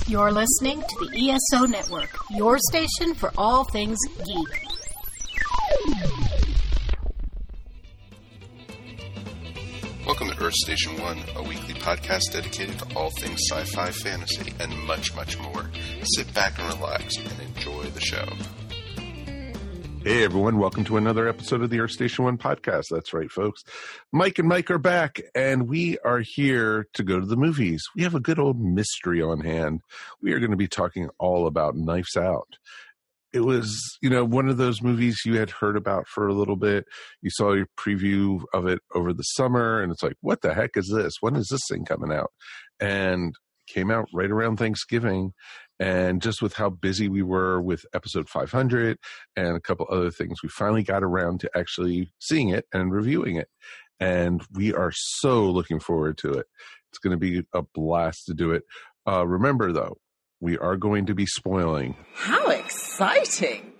You're listening to the ESO Network, your station for all things geek. Welcome to Earth Station 1, a weekly podcast dedicated to all things sci-fi, fantasy, and much, much more. Sit back and relax and enjoy the show. Hey everyone, welcome to another episode of the Earth Station 1 podcast. That's right, folks. Mike and Mike are back, and we are here to go to the movies. We have a good old mystery on hand. We are going to be talking all about Knives Out. It was, one of those movies you had heard about for a little bit. You saw a preview of it over the summer, and it's like, what the heck is this? When is this thing coming out? And came out right around Thanksgiving. And just with how busy we were with episode 500 and a couple other things, we finally got around to actually seeing it and reviewing it. And we are so looking forward to it. It's going to be a blast to do it. Remember, though, we are going to be spoiling. How exciting!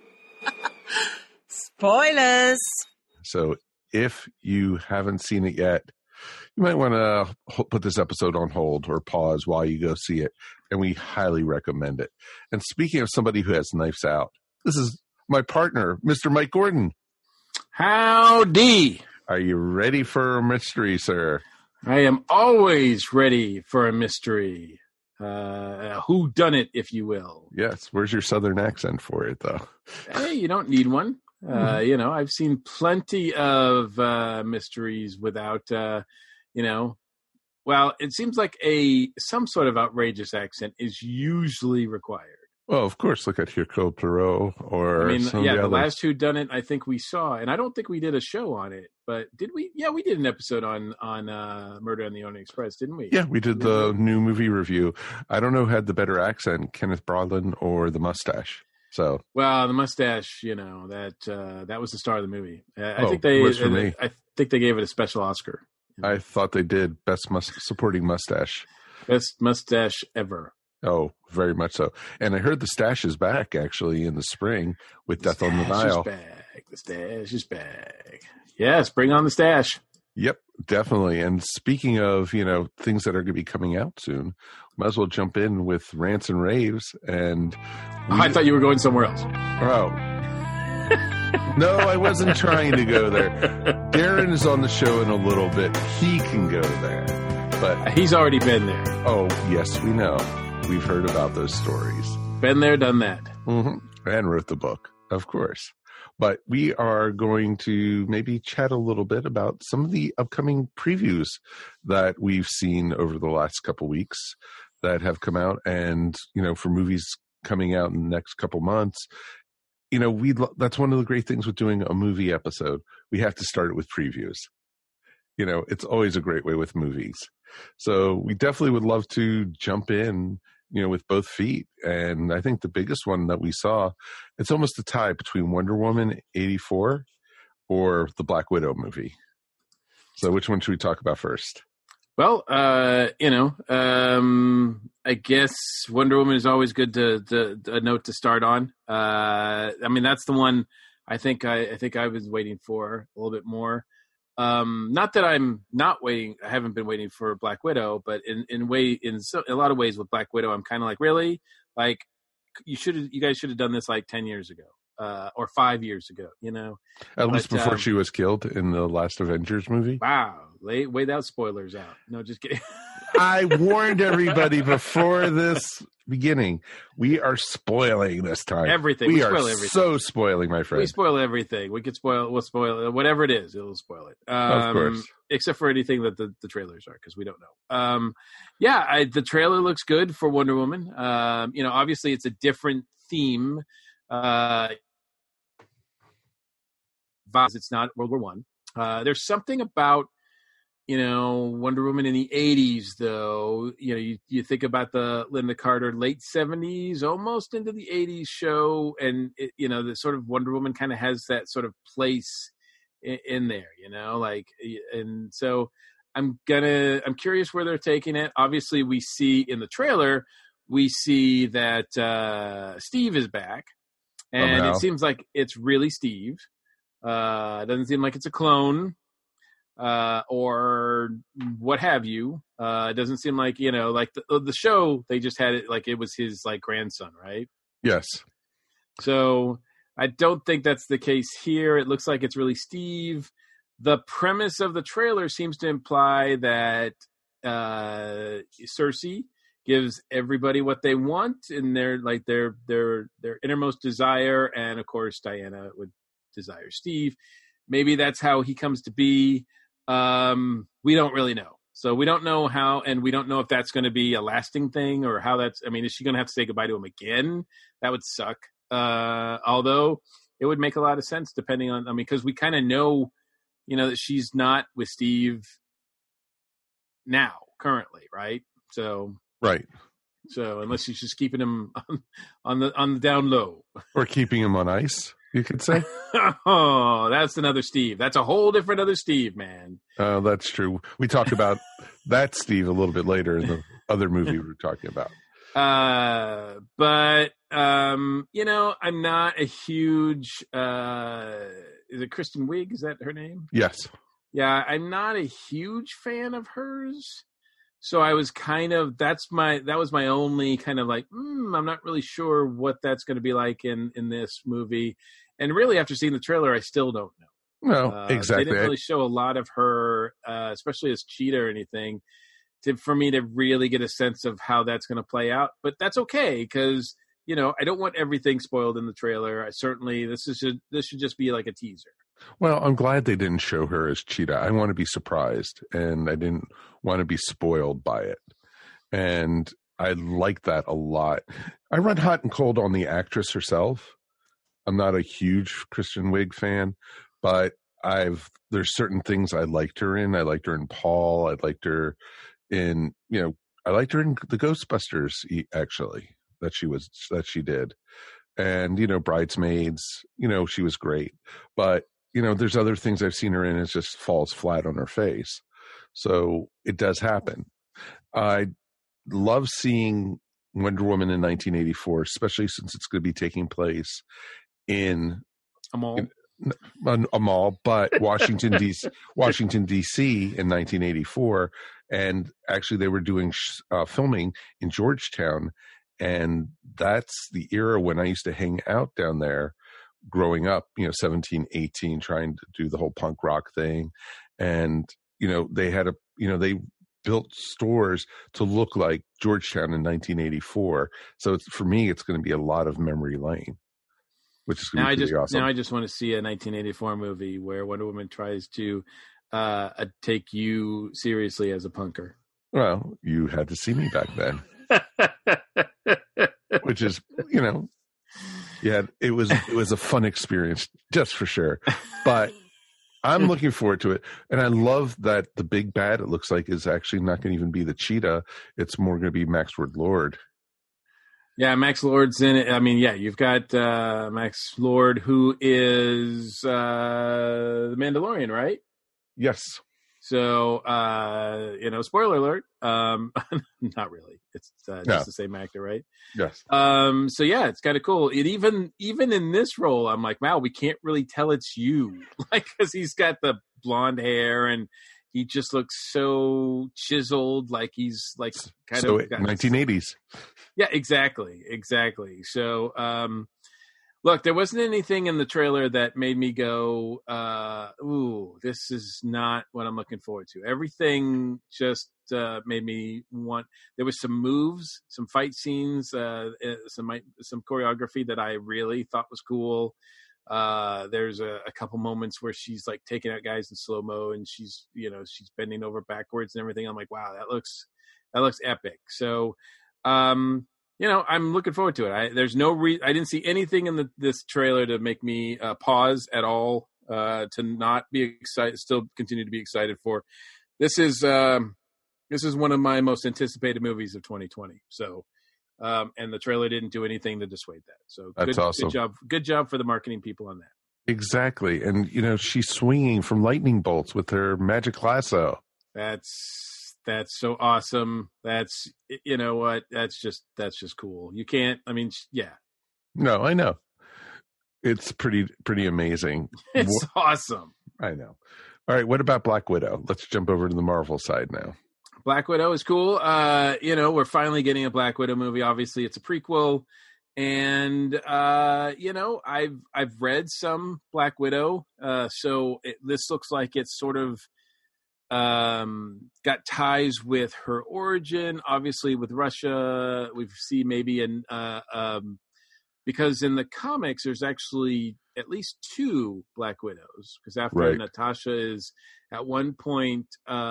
Spoilers! So if you haven't seen it yet, you might want to put this episode on hold or pause while you go see it, and we highly recommend it. And speaking of somebody who has Knives Out, this is my partner, Mr. Mike Gordon. Howdy! Are you ready for a mystery, sir? I am always ready for a mystery. Who done it, if you will. Yes. Where's your southern accent for it, though? Hey, you don't need one. I've seen plenty of mysteries without, well, it seems like some sort of outrageous accent is usually required. Well, of course, look at Hercule Poirot or the last Who Done It, I think we saw, and I don't think we did a show on it, but did we? Yeah, we did an episode on Murder on the Orient Express, didn't we? Yeah, we did the new movie review. I don't know who had the better accent, Kenneth Branagh or the mustache. So, well, the mustache, that was the star of the movie. I think they gave it a special Oscar. I thought they did best supporting mustache. Best mustache ever. Oh, very much so. And I heard the stash is back actually in the spring with Death on the Nile. The stash is back. Yes, bring on the stash. Yep, definitely. And speaking of, things that are going to be coming out soon, might as well jump in with Rants and Raves. And I thought you were going somewhere else. Oh. No, I wasn't trying to go there. Darren is on the show in a little bit. He can go there. But he's already been there. Oh, yes, we know. We've heard about those stories. Been there, done that. Mm-hmm. And wrote the book, of course. But we are going to maybe chat a little bit about some of the upcoming previews that we've seen over the last couple weeks that have come out. And, for movies coming out in the next couple months, that's one of the great things with doing a movie episode. We have to start it with previews. It's always a great way with movies. So we definitely would love to jump in, with both feet. And I think the biggest one that we saw, it's almost a tie between Wonder Woman 84 or the Black Widow movie. So which one should we talk about first? Well, I guess Wonder Woman is always good to a note to start on. That's the one I think I was waiting for a little bit more. Not that I'm not waiting. I haven't been waiting for Black Widow, but in a lot of ways with Black Widow, I'm kind of like, really? Like, you guys should have done this like 10 years ago, or 5 years ago, At least before she was killed in the last Avengers movie. Wow. Lay those spoilers out. No, just kidding. I warned everybody before this beginning. We are spoiling this time. Everything. We spoil are everything. So spoiling, my friend. We spoil everything. We'll spoil whatever it is. It'll spoil it. Of course. Except for anything that the trailers are, because we don't know. The trailer looks good for Wonder Woman. Obviously it's a different theme. It's not World War One. There's something about, Wonder Woman in the 80s, though. You think about the Linda Carter late 70s, almost into the 80s show, and the sort of Wonder Woman kind of has that sort of place in there, and so I'm curious where they're taking it. Obviously, we see in the trailer, that Steve is back, and It seems like it's really Steve. It doesn't seem like it's a clone. or what have you. It doesn't seem like, like the show, they just had it like it was his like grandson, right? Yes. So I don't think that's the case here. It looks like it's really Steve. The premise of the trailer seems to imply that Cersei gives everybody what they want in their innermost desire, and of course Diana would desire Steve. Maybe that's how he comes to be. We don't really know. So we don't know how, and we don't know if that's going to be a lasting thing or how that's, I mean, is she going to have to say goodbye to him again? That would suck. Although it would make a lot of sense depending on, because we kind of know, that she's not with Steve now, currently, right? So, right. So unless she's just keeping him on the down low. Or keeping him on ice, you could say. Oh, that's another Steve. That's a whole different other Steve, man. Oh, that's true. We talk about that Steve a little bit later in the other movie we were talking about. But I'm not a huge, is it Kristen Wiig? Is that her name? Yes. Yeah. I'm not a huge fan of hers. So I was that was my only kind of like, I'm not really sure what that's going to be like in this movie. And really after seeing the trailer, I still don't know. No, exactly. They didn't really show a lot of her, especially as Cheetah or anything, for me to really get a sense of how that's going to play out. But that's okay because, I don't want everything spoiled in the trailer. This should just be like a teaser. Well, I'm glad they didn't show her as Cheetah. I want to be surprised, and I didn't want to be spoiled by it. And I like that a lot. I run hot and cold on the actress herself. I'm not a huge Kristen Wiig fan, but there's certain things I liked her in. I liked her in Paul. I liked her in, I liked her in the Ghostbusters, actually, that she did. And, Bridesmaids, she was great. But, there's other things I've seen her in, it just falls flat on her face. So it does happen. I love seeing Wonder Woman in 1984, especially since it's going to be taking place in a mall. A mall, but Washington D.C. in 1984, and actually they were doing filming in Georgetown, and that's the era when I used to hang out down there growing up, 17, 18, trying to do the whole punk rock thing. And, they had they built stores to look like Georgetown in 1984. So for me, it's going to be a lot of memory lane, which is going to be pretty awesome. Now I just want to see a 1984 movie where Wonder Woman tries to take you seriously as a punker. Well, you had to see me back then. Which is, yeah, it was a fun experience, just for sure. But I'm looking forward to it. And I love that the big bad, it looks like, is actually not going to even be the Cheetah. It's more going to be Max Lord. Yeah, Max Lord's in it. I mean, yeah, you've got Max Lord, who is the Mandalorian, right? Yes. So, spoiler alert. Not really. It's just the same actor, right? Yes. So yeah, it's kind of cool. It even in this role, I'm like, wow, we can't really tell it's you, like, because he's got the blonde hair and he just looks so chiseled, like he's like kind of 1980s. Yeah, exactly. So, look, there wasn't anything in the trailer that made me go, ooh, this is not what I'm looking forward to. Everything just made me want. There was some moves, some fight scenes, some choreography that I really thought was cool. There's a couple moments where she's like taking out guys in slow mo, and she's bending over backwards and everything. I'm like, wow, that looks epic. So, I'm looking forward to it. I didn't see anything in this trailer to make me pause at all, to not be excited, still continue to be excited for. This is one of my most anticipated movies of 2020. So, and the trailer didn't do anything to dissuade that. So that's awesome. Good job for the marketing people on that. Exactly. And, she's swinging from lightning bolts with her magic lasso. That's so awesome. That's, what? That's just cool. You can't, yeah. No, I know. It's pretty amazing. It's awesome. I know. All right, what about Black Widow? Let's jump over to the Marvel side now. Black Widow is cool. We're finally getting a Black Widow movie. Obviously, it's a prequel, and I've read some Black Widow, so this looks like it's sort of got ties with her origin. Obviously, with Russia, we see maybe because in the comics, there's actually at least 2 Black Widows. Because after Natasha is at one point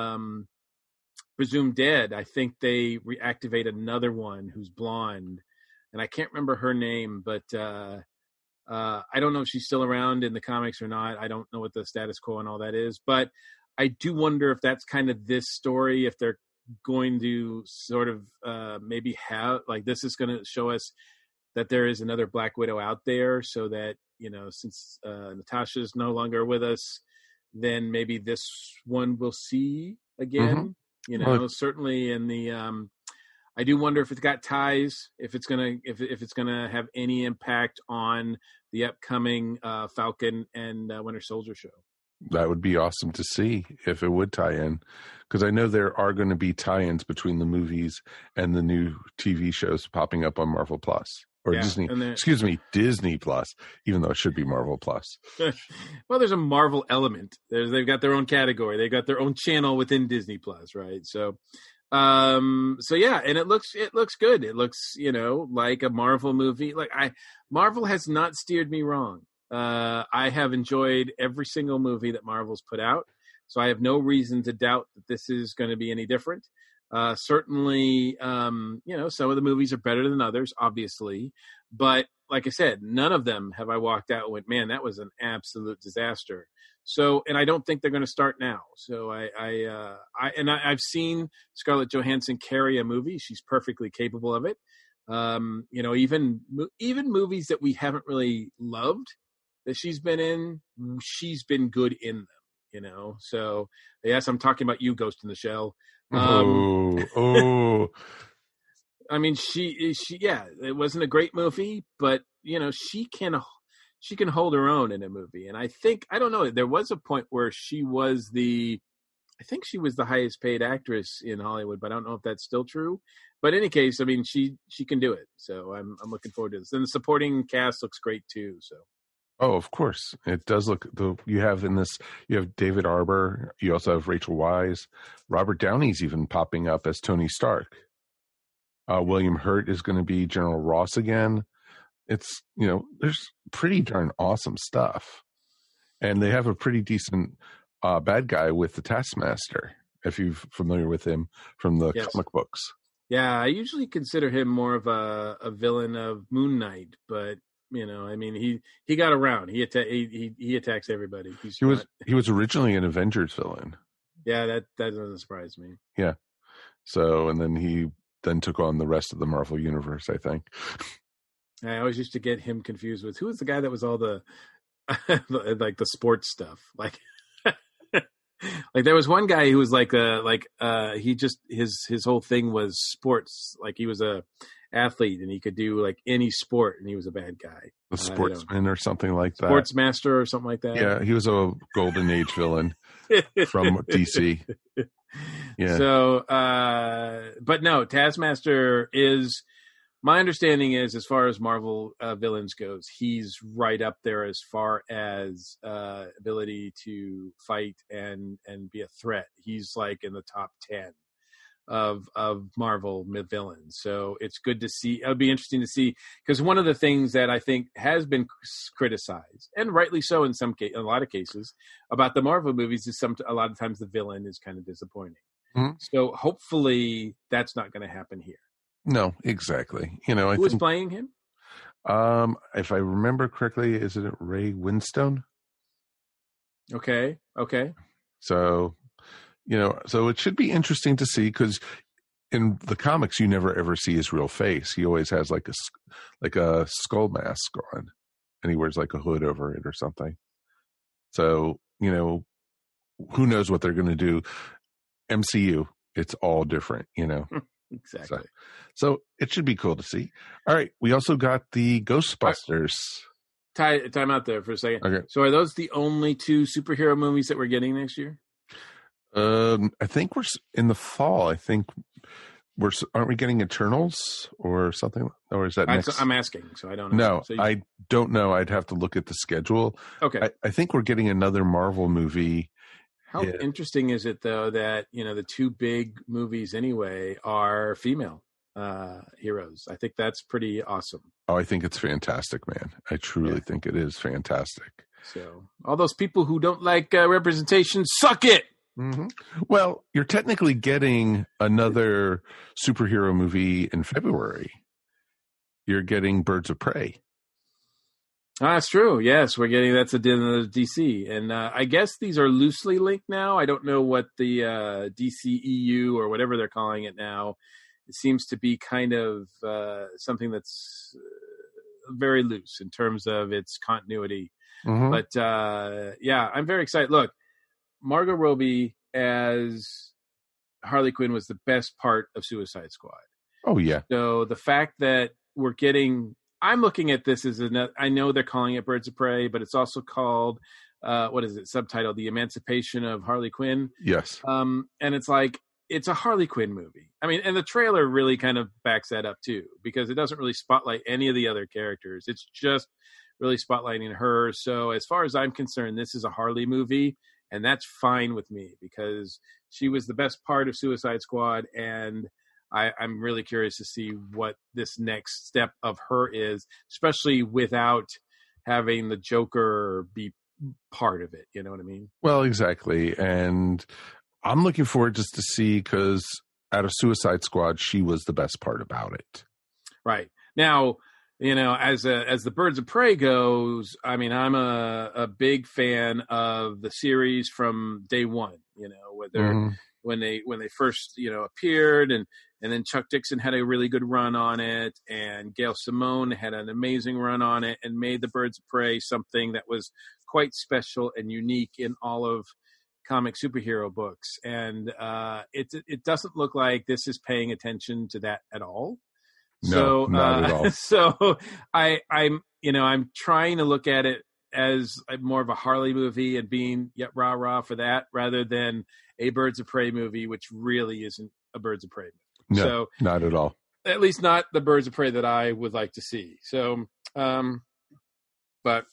presumed dead, I think they reactivate another one who's blonde, and I can't remember her name, but I don't know if she's still around in the comics or not. I don't know what the status quo and all that is, but I do wonder if that's kind of this story, if they're going to sort of maybe have, like, this is going to show us that there is another Black Widow out there, so that, since Natasha's no longer with us, then maybe this one we'll see again. Mm-hmm. Certainly in the I do wonder if it's got ties, if it's gonna have any impact on the upcoming Falcon and Winter Soldier show. That would be awesome to see if it would tie in, because I know there are going to be tie-ins between the movies and the new TV shows popping up on Marvel Plus or Disney Plus, even though it should be Marvel Plus. Well, there's a Marvel element. They've got their own category. They've got their own channel within Disney Plus, right? So yeah, and it looks good. It looks, like a Marvel movie. Marvel has not steered me wrong. I have enjoyed every single movie that Marvel's put out, so I have no reason to doubt that this is going to be any different. Certainly, some of the movies are better than others, obviously, but like I said, none of them have I walked out and went, man, that was an absolute disaster. So, and I don't think they're going to start now. So I've seen Scarlett Johansson carry a movie. She's perfectly capable of it. Even movies that we haven't really loved that she's been in, she's been good in them, So yes, I'm talking about you, Ghost in the Shell. I mean, she, it wasn't a great movie, but she can hold her own in a movie. And I don't know, there was a point where she was the highest paid actress in Hollywood, but I don't know if that's still true. But in any case, I mean, she can do it. So I'm looking forward to this. And the supporting cast looks great too. So. Oh, of course. It does look, you have David Harbour. You also have Rachel Weisz. Robert Downey's even popping up as Tony Stark. William Hurt is going to be General Ross again. It's, there's pretty darn awesome stuff. And they have a pretty decent bad guy with the Taskmaster, if you're familiar with him from the comic books. Yeah, I usually consider him more of a villain of Moon Knight, but I mean, he got around. He attacks everybody. He was originally an Avengers villain. Yeah, that doesn't surprise me. Yeah. So, and then he took on the rest of the Marvel universe, I think. I always used to get him confused with who was the guy that was all the like the sports stuff. Like there was one guy who was he just his whole thing was sports. Like he was a athlete and he could do like any sport and he was a bad guy. The Sportsman or something like that. Sportsmaster or something like that. Yeah, he was a Golden Age villain from DC. Yeah. So, but no, Taskmaster is, my understanding is, as far as Marvel villains goes, he's right up there as far as ability to fight and be a threat. He's like in the top 10 of Marvel villains. So it's good to see. It would be interesting to see, because one of the things that I think has been criticized, and rightly so in a lot of cases, about the Marvel movies is a lot of times the villain is kind of disappointing. Mm-hmm. So hopefully that's not going to happen here. No, exactly. Who is playing him? If I remember correctly, is it Ray Winstone? Okay. So, so it should be interesting to see, because in the comics you never ever see his real face. He always has like a skull mask on, and he wears like a hood over it or something. So, who knows what they're going to do? MCU, it's all different, Exactly. So it should be cool to see. All right. We also got the Ghostbusters. time out there for a second. Okay. So are those the only 2 superhero movies that we're getting next year? I think we're in the fall. I think aren't we getting Eternals or something? Or is that next? I'm asking, so I don't know. No, So I don't know. I'd have to look at the schedule. Okay. I think we're getting another Marvel movie. How interesting is it, though, that, the 2 big movies anyway are female heroes? I think that's pretty awesome. Oh, I think it's fantastic, man. I truly think it is fantastic. So all those people who don't like representation, suck it. Mm-hmm. Well, you're technically getting another superhero movie in February. You're getting Birds of Prey. That's true. Yes, we're getting that's a DC, and I guess these are loosely linked now. I don't know what the DCEU or whatever they're calling it now. It seems to be kind of something that's very loose in terms of its continuity. Mm-hmm. But I'm very excited. Look, Margot Robbie as Harley Quinn was the best part of Suicide Squad. Oh yeah. So the fact that we're getting, I'm looking at this as I know they're calling it Birds of Prey, but it's also called, what is it? Subtitled The Emancipation of Harley Quinn. Yes. And it's like, it's a Harley Quinn movie. I mean, and the trailer really kind of backs that up too, because it doesn't really spotlight any of the other characters. It's just really spotlighting her. So as far as I'm concerned, this is a Harley movie. And that's fine with me because she was the best part of Suicide Squad. And I'm really curious to see what this next step of her is, especially without having the Joker be part of it. You know what I mean? Well, exactly. And I'm looking forward just to see, because out of Suicide Squad, she was the best part about it. Right. Now, as the Birds of Prey goes, I mean, I'm a big fan of the series from day one, whether when they first, appeared and then Chuck Dixon had a really good run on it and Gail Simone had an amazing run on it and made the Birds of Prey something that was quite special and unique in all of comic superhero books. And it doesn't look like this is paying attention to that at all. No, not at all. So I'm trying to look at it as more of a Harley movie and being rah-rah for that rather than a Birds of Prey movie, which really isn't a Birds of Prey movie. No, so, not at all. At least not the Birds of Prey that I would like to see. So, but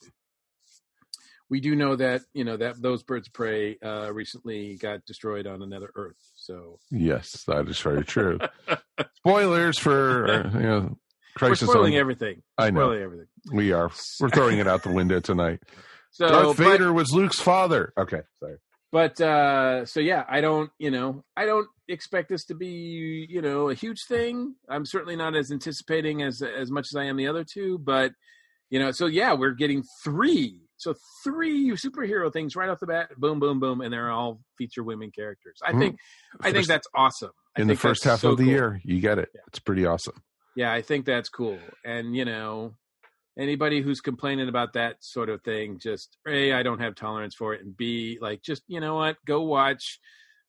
we do know that, that those Birds of Prey recently got destroyed on another Earth. So yes, that is very true. Spoilers for Crisis. We're spoiling everything. I know. Spoiling everything. We are. We're throwing it out the window tonight. So Darth Vader was Luke's father. Okay, sorry. But I don't expect this to be, a huge thing. I'm certainly not as anticipating as much as I am the other two, but we're getting three superhero things right off the bat, boom, boom, boom, and they're all feature women characters. I think that's awesome. In the first half of the year, you get it. Yeah. It's pretty awesome. Yeah, I think that's cool. And anybody who's complaining about that sort of thing, just A, I don't have tolerance for it, and B, like, just go watch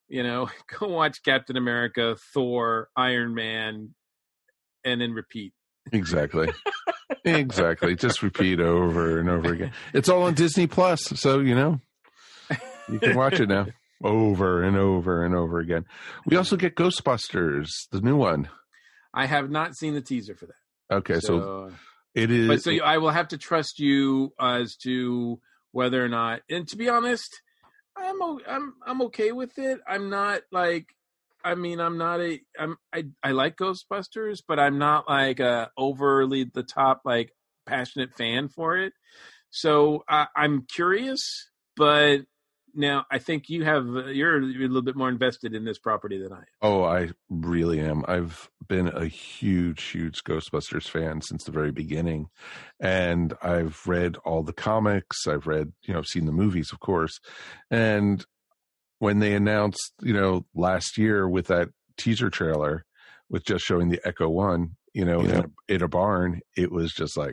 Captain America, Thor, Iron Man, and then repeat. Exactly. Exactly. Just repeat over and over again. It's all on Disney Plus, so you can watch it now over and over and over again. We also get Ghostbusters, the new one. I have not seen the teaser for that. Okay, so it is. But so I will have to trust you as to whether or not. And to be honest, I'm okay with it. I'm not like. I mean, I like Ghostbusters, but I'm not like a overly the top, like, passionate fan for it. So I'm curious, but now I think you're a little bit more invested in this property than I am. Oh, I really am. I've been a huge Ghostbusters fan since the very beginning. And I've read all the comics. I've read, seen the movies, of course. And when they announced, last year with that teaser trailer with just showing the Echo One, in a barn, it was just like,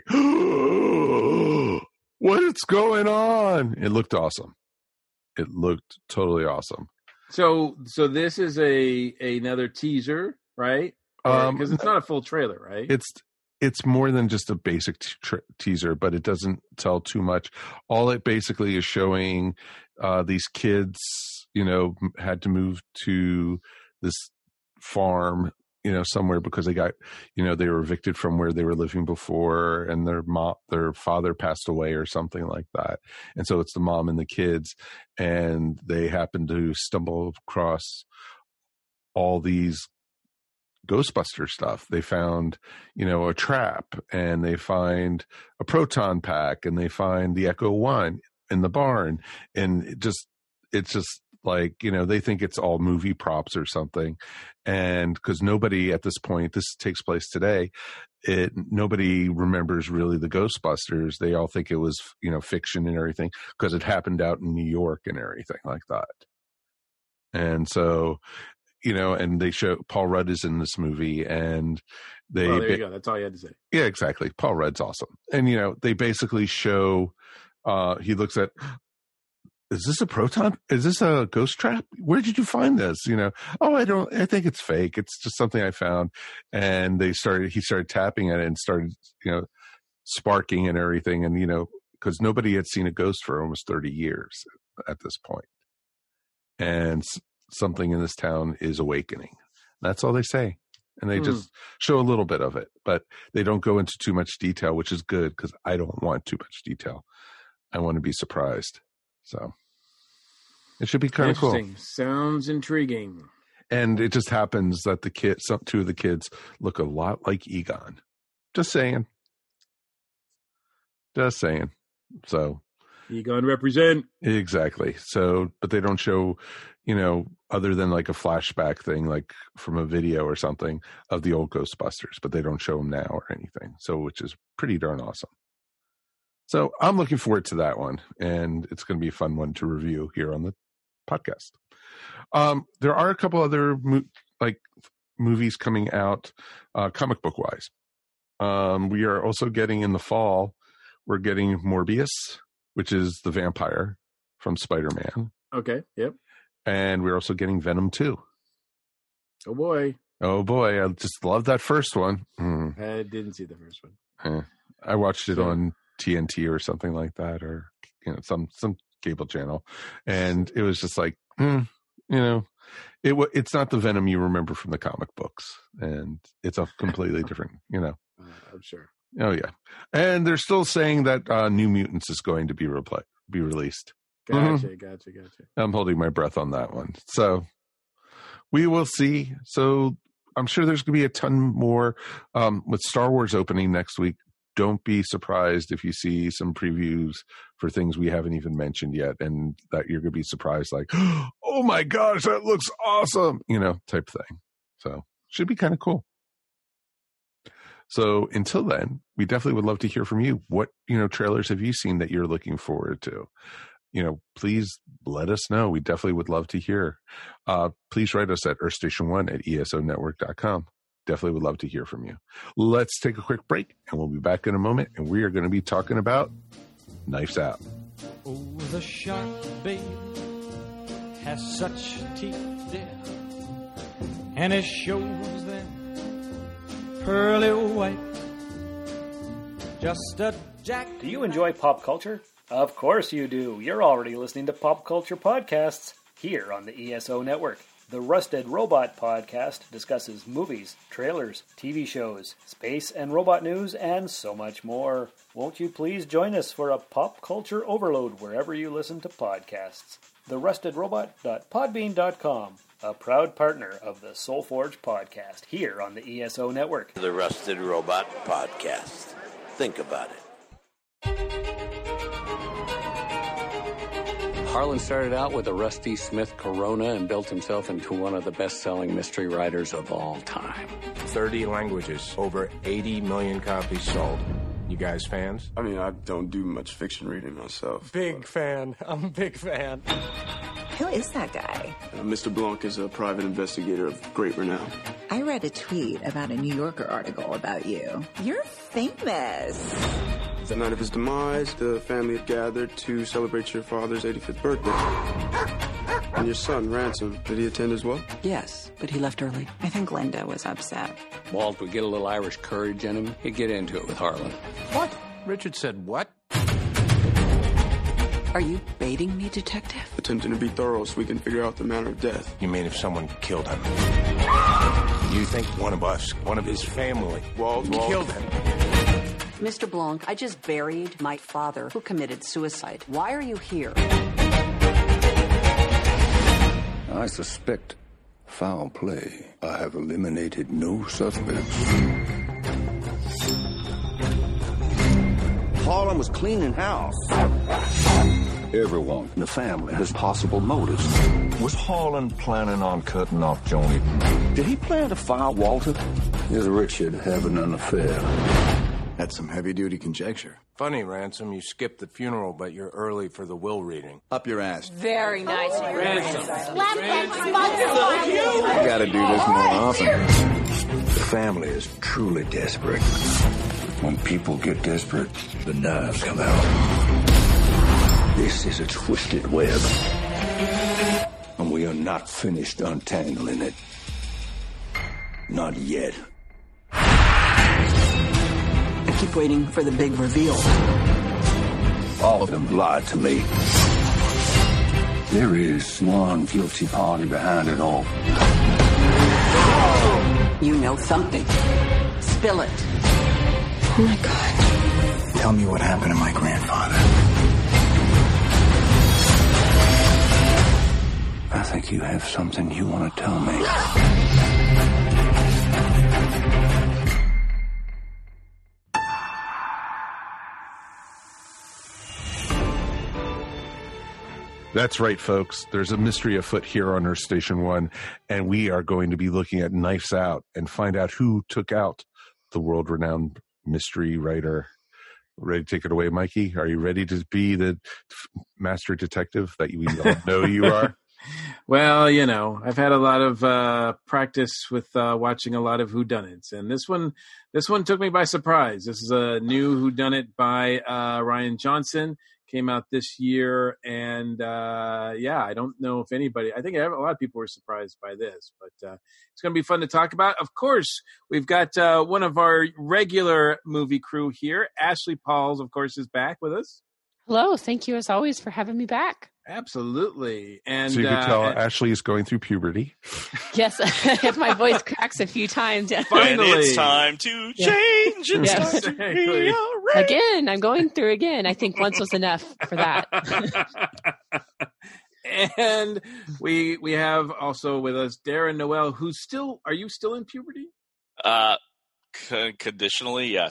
what's going on? It looked awesome. It looked totally awesome. So this is another teaser, right? Because it's not a full trailer, right? it's more than just a basic teaser, but it doesn't tell too much. All it basically is showing these kids, had to move to this farm, somewhere because they got, they were evicted from where they were living before, and their father passed away or something like that. And so it's the mom and the kids, and they happen to stumble across all these Ghostbuster stuff. They found, a trap, and they find a proton pack, and they find the Echo One in the barn. And it's just like, they think it's all movie props or something. And because nobody at this point, this takes place today, nobody remembers really the Ghostbusters. They all think it was, fiction and everything, because it happened out in New York and everything like that. And so, and they show Paul Rudd is in this movie, and there you go. That's all you had to say. Yeah, exactly. Paul Rudd's awesome. And, they basically show, he looks at, is this a proton? Is this a ghost trap? Where did you find this? I think it's fake. It's just something I found. And he started tapping at it and started, sparking and everything. And, because nobody had seen a ghost for almost 30 years at this point. And something in this town is awakening. That's all they say. And they just show a little bit of it, but they don't go into too much detail, which is good, because I don't want too much detail. I want to be surprised. So it should be kind of cool. Sounds intriguing. And it just happens that two of the kids look a lot like Egon. Just saying. So Egon represent. Exactly. So, but they don't show, other than like a flashback thing, like from a video or something of the old Ghostbusters, but they don't show them now or anything. So, which is pretty darn awesome. So I'm looking forward to that one, and it's going to be a fun one to review here on the podcast. There are a couple other movies coming out, comic book wise. We are also getting in the fall, we're getting Morbius, which is the vampire from Spider-Man. Okay. Yep. And we're also getting Venom 2. Oh boy. I just love that first one. I didn't see the first one. I watched it on TNT or something like that, or some cable channel, and it was just like, it's not the Venom you remember from the comic books, and it's a completely different, I'm sure. Oh yeah, and they're still saying that New Mutants is going to be released. Gotcha. I'm holding my breath on that one, so we will see. So I'm sure there's going to be a ton more with Star Wars opening next week. Don't be surprised if you see some previews for things we haven't even mentioned yet, and that you're going to be surprised, like, oh my gosh, that looks awesome, type thing. So should be kind of cool. So until then, we definitely would love to hear from you. What, trailers have you seen that you're looking forward to? Please let us know. We definitely would love to hear. Please write us at earthstation1@esonetwork.com. Definitely would love to hear from you. Let's take a quick break, and we'll be back in a moment, and we are going to be talking about Knives Out. Oh, the shark, babe, has such teeth, dear, and it shows them pearly white. Just a jack. Do you enjoy pop culture? Of course you do. You're already listening to Pop Culture Podcasts here on the ESO Network. The Rusted Robot Podcast discusses movies, trailers, TV shows, space and robot news, and so much more. Won't you please join us for a pop culture overload wherever you listen to podcasts? TheRustedRobot.podbean.com, a proud partner of the Soulforge Podcast here on the ESO Network. The Rusted Robot Podcast. Think about it. Harlan started out with a Rusty Smith Corona and built himself into one of the best-selling mystery writers of all time. 30 languages, over 80 million copies sold. You guys fans? I mean, I don't do much fiction reading myself. Big fan. I'm a big fan. Who is that guy? Mr. Blanc is a private investigator of great renown. I read a tweet about a New Yorker article about you. You're famous. The night of his demise, the family had gathered to celebrate your father's 85th birthday. And your son, Ransom, did he attend as well? Yes, but he left early. I think Linda was upset. Walt would get a little Irish courage in him. He'd get into it with Harlan. What? Richard said what? Are you baiting me, Detective? Attempting to be thorough so we can figure out the manner of death. You mean if someone killed him? You think one of us, one of his family, killed him? Mr. Blanc, I just buried my father who committed suicide. Why are you here? I suspect foul play. I have eliminated no suspects. Harlan was cleaning house. Everyone in the family has possible motives. Was Harlan planning on cutting off Joni? Did he plan to fire Walter? Is Richard having an affair? That's some heavy-duty conjecture. Funny, Ransom, you skipped the funeral, but you're early for the will reading. Up your ass. Very nice. I gotta do this more often. The family is truly desperate. When people get desperate, the knives come out. This is a twisted web. And we are not finished untangling it. Not yet. I keep waiting for the big reveal. All of them lied to me. There is one guilty party behind it all. You know something. Spill it. Oh my God. Tell me what happened to my grandfather. I think you have something you want to tell me. That's right, folks. There's a mystery afoot here on Earth Station 1, and we are going to be looking at Knives Out and find out who took out the world-renowned mystery writer. Ready to take it away, Mikey? Are you ready to be the master detective that we all know you are? Well, you know, I've had a lot of practice with watching a lot of whodunits, and this one took me by surprise. This is a new whodunit by Rian Johnson. Came out this year, and I don't know if anybody. I think a lot of people were surprised by this, but it's going to be fun to talk about. Of course, we've got one of our regular movie crew here. Ashley Pauls, of course, is back with us. Hello, thank you as always for having me back. Absolutely. And so you can tell Ashley is going through puberty. Yes, if my voice cracks a few times. Finally. And it's time to change. It's Yes. time to be all right. Again, I'm going through again. I think once was enough for that. And we have also with us Darren Noel, who's still, are you still in puberty? Conditionally, yes.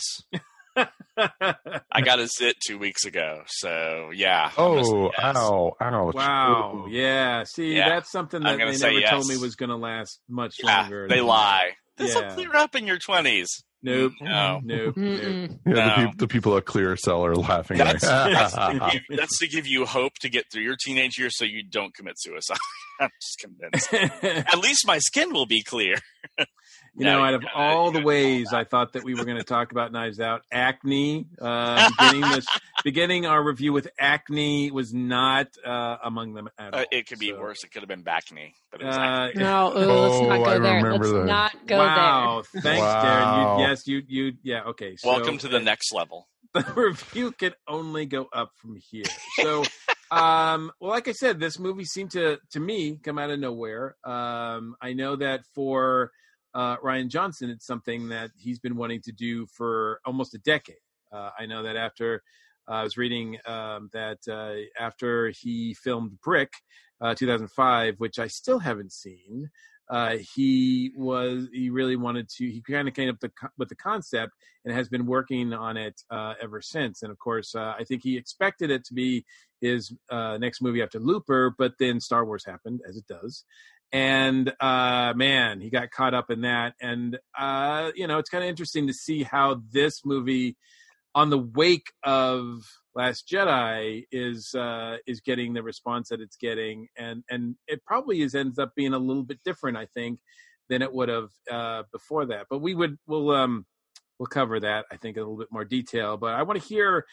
I got a zit 2 weeks ago, so yeah. Oh, ow, ouch. Wow, Ooh. yeah. See, Yeah. that's something that they never told me was going to last much longer. They lie. This will Yeah. clear up in your 20s. Nope. No. Nope. Mm-mm. Yeah, No. the people at Clear Cell are laughing. That's like, to give you hope to get through your teenage years so you don't commit suicide. I'm just convinced. At least my skin will be clear. You know, out of all the ways I thought that we were going to talk about Knives Out, acne, beginning our review with acne was not among them at all. It could be worse. It could have been back knee. But it was No, let's not go there. Let's not go wow. there. Thanks, Wow. Darren. Yeah, okay. So, welcome to the next level. The review can only go up from here. So, well, like I said, this movie seemed to me come out of nowhere. I know that for Rian Johnson, it's something that he's been wanting to do for almost a decade. I know that after I was reading that after he filmed Brick, 2005, which I still haven't seen, he really wanted to. He kind of came up with the concept and has been working on it ever since. And of course, I think he expected it to be his next movie after Looper, but then Star Wars happened, as it does. And man, he got caught up in that. And it's kind of interesting to see how this movie, on the wake of Last Jedi, is getting the response that it's getting, and it probably ends up being a little bit different, I think, than it would have before that. But we'll cover that, I think, in a little bit more detail. But I want to hear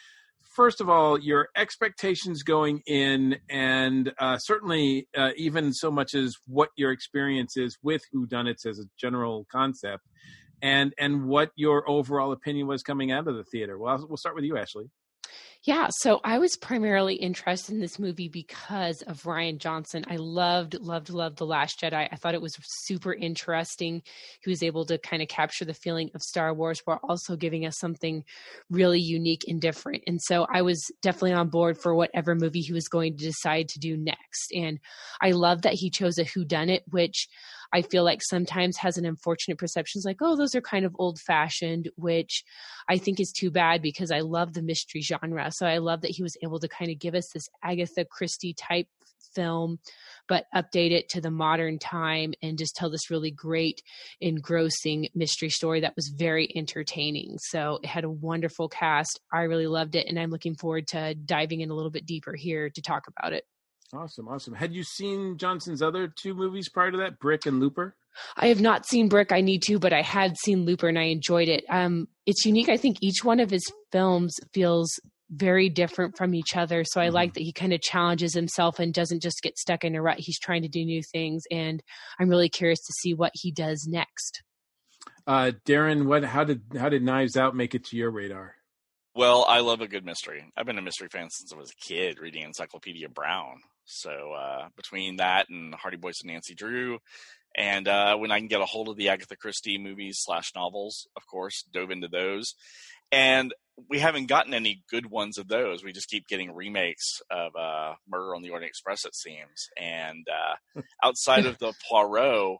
first of all, your expectations going in, and certainly even so much as what your experience is with whodunits as a general concept, and what your overall opinion was coming out of the theater. Well, we'll start with you, Ashley. Yeah, so I was primarily interested in this movie because of Rian Johnson. I loved The Last Jedi. I thought it was super interesting. He was able to kind of capture the feeling of Star Wars while also giving us something really unique and different. And so I was definitely on board for whatever movie he was going to decide to do next. And I love that he chose a whodunit, which I feel like sometimes has an unfortunate perception. It's like, oh, those are kind of old-fashioned, which I think is too bad because I love the mystery genre. So I love that he was able to kind of give us this Agatha Christie type film, but update it to the modern time and just tell this really great, engrossing mystery story that was very entertaining. So it had a wonderful cast. I really loved it, and I'm looking forward to diving in a little bit deeper here to talk about it. Awesome. Had you seen Johnson's other two movies prior to that, Brick and Looper? I have not seen Brick. I need to, but I had seen Looper and I enjoyed it. It's unique. I think each one of his films feels very different from each other. So I like that he kind of challenges himself and doesn't just get stuck in a rut. He's trying to do new things, and I'm really curious to see what he does next. Darren, how did Knives Out make it to your radar? Well, I love a good mystery. I've been a mystery fan since I was a kid, reading Encyclopedia Brown. So between that and Hardy Boys and Nancy Drew, and when I can get a hold of the Agatha Christie movies / novels, of course, dove into those. And we haven't gotten any good ones of those. We just keep getting remakes of Murder on the Orient Express, it seems. And outside of the Poirot,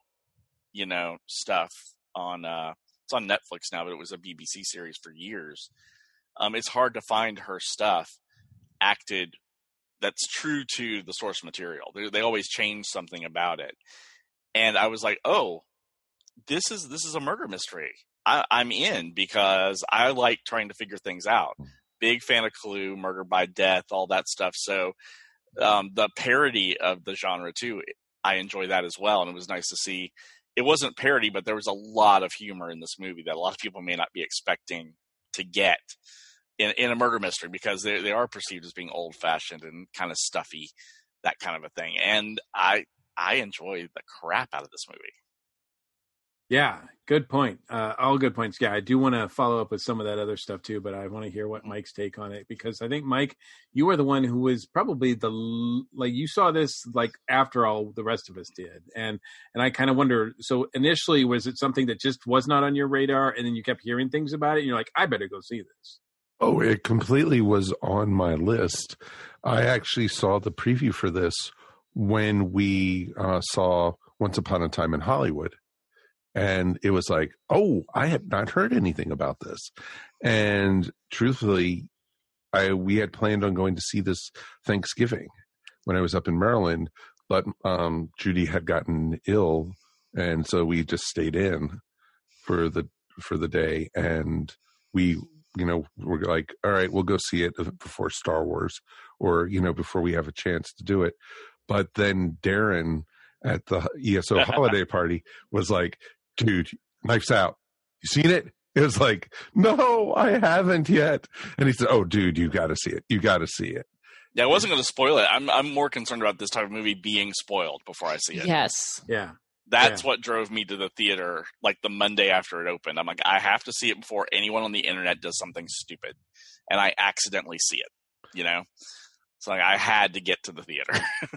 stuff on it's on Netflix now, but it was a BBC series for years. It's hard to find her stuff acted that's true to the source material. They always change something about it. And I was like, oh, this is a murder mystery. I'm in because I like trying to figure things out. Big fan of Clue, Murder by Death, all that stuff. So the parody of the genre too, I enjoy that as well. And it was nice to see. It wasn't parody, but there was a lot of humor in this movie that a lot of people may not be expecting to get in a murder mystery, because they are perceived as being old-fashioned and kind of stuffy, that kind of a thing. And I enjoy the crap out of this movie. Yeah, good point. All good points. Yeah, I do want to follow up with some of that other stuff too, but I want to hear what Mike's take on it, because I think, Mike, you are the one who was probably you saw this like after all the rest of us did. And I kind of wonder, so initially, was it something that just was not on your radar, and then you kept hearing things about it and you're like, I better go see this? Oh, it completely was on my list. I actually saw the preview for this when we saw Once Upon a Time in Hollywood. And it was like, oh, I had not heard anything about this. And truthfully, we had planned on going to see this Thanksgiving when I was up in Maryland, but Judy had gotten ill, and so we just stayed in for the day. And we're like, all right, we'll go see it before Star Wars, or before we have a chance to do it. But then Darren at the ESO holiday party was like, dude, Knives Out, you seen it? It was like, no, I haven't yet. And he said, oh, dude, you got to see it. You got to see it. Yeah, I wasn't going to spoil it. I'm more concerned about this type of movie being spoiled before I see it. Yes. Yeah. That's what drove me to the theater, like the Monday after it opened. I'm like, I have to see it before anyone on the internet does something stupid. And I accidentally see it, So like, I had to get to the theater.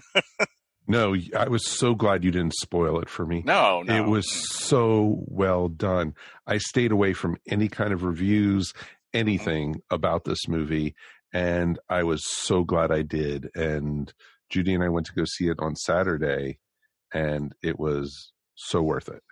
No, I was so glad you didn't spoil it for me. No. It was so well done. I stayed away from any kind of reviews, anything about this movie, and I was so glad I did. And Judy and I went to go see it on Saturday, and it was so worth it.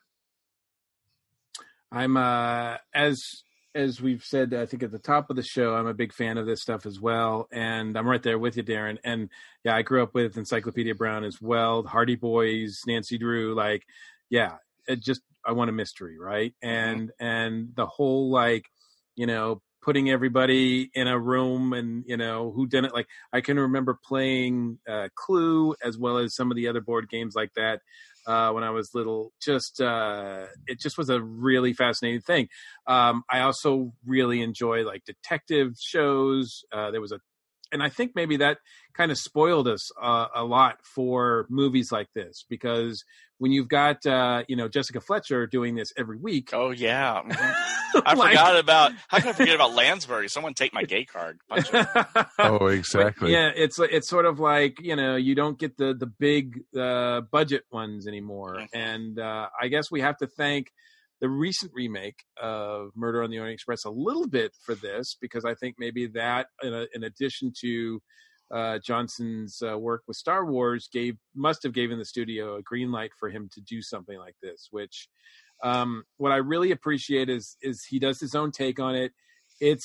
I'm as we've said, I think at the top of the show, I'm a big fan of this stuff as well. And I'm right there with you, Darren. And yeah, I grew up with Encyclopedia Brown as well. Hardy Boys, Nancy Drew, I want a mystery, right? And the whole putting everybody in a room and, who didn't. Like, I can remember playing Clue as well as some of the other board games like that when I was little. It just was a really fascinating thing. I also really enjoy like detective shows. And I think maybe that kind of spoiled us a lot for movies like this, because when you've got, Jessica Fletcher doing this every week. Oh, yeah. Mm-hmm. How can I forget about Lansbury? Someone take my gay card. Punch it. Oh, exactly. Yeah, it's sort of like, you don't get the big budget ones anymore. Mm-hmm. And I guess we have to thank the recent remake of Murder on the Orient Express a little bit for this, because I think maybe that, in addition to Johnson's work with Star Wars, must have given the studio a green light for him to do something like this. Which, what I really appreciate is he does his own take on it. It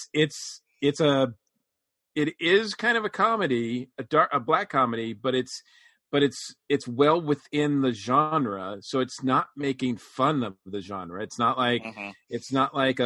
is kind of a comedy, a black comedy, but it's well within the genre, so it's not making fun of the genre. It's not like it's not like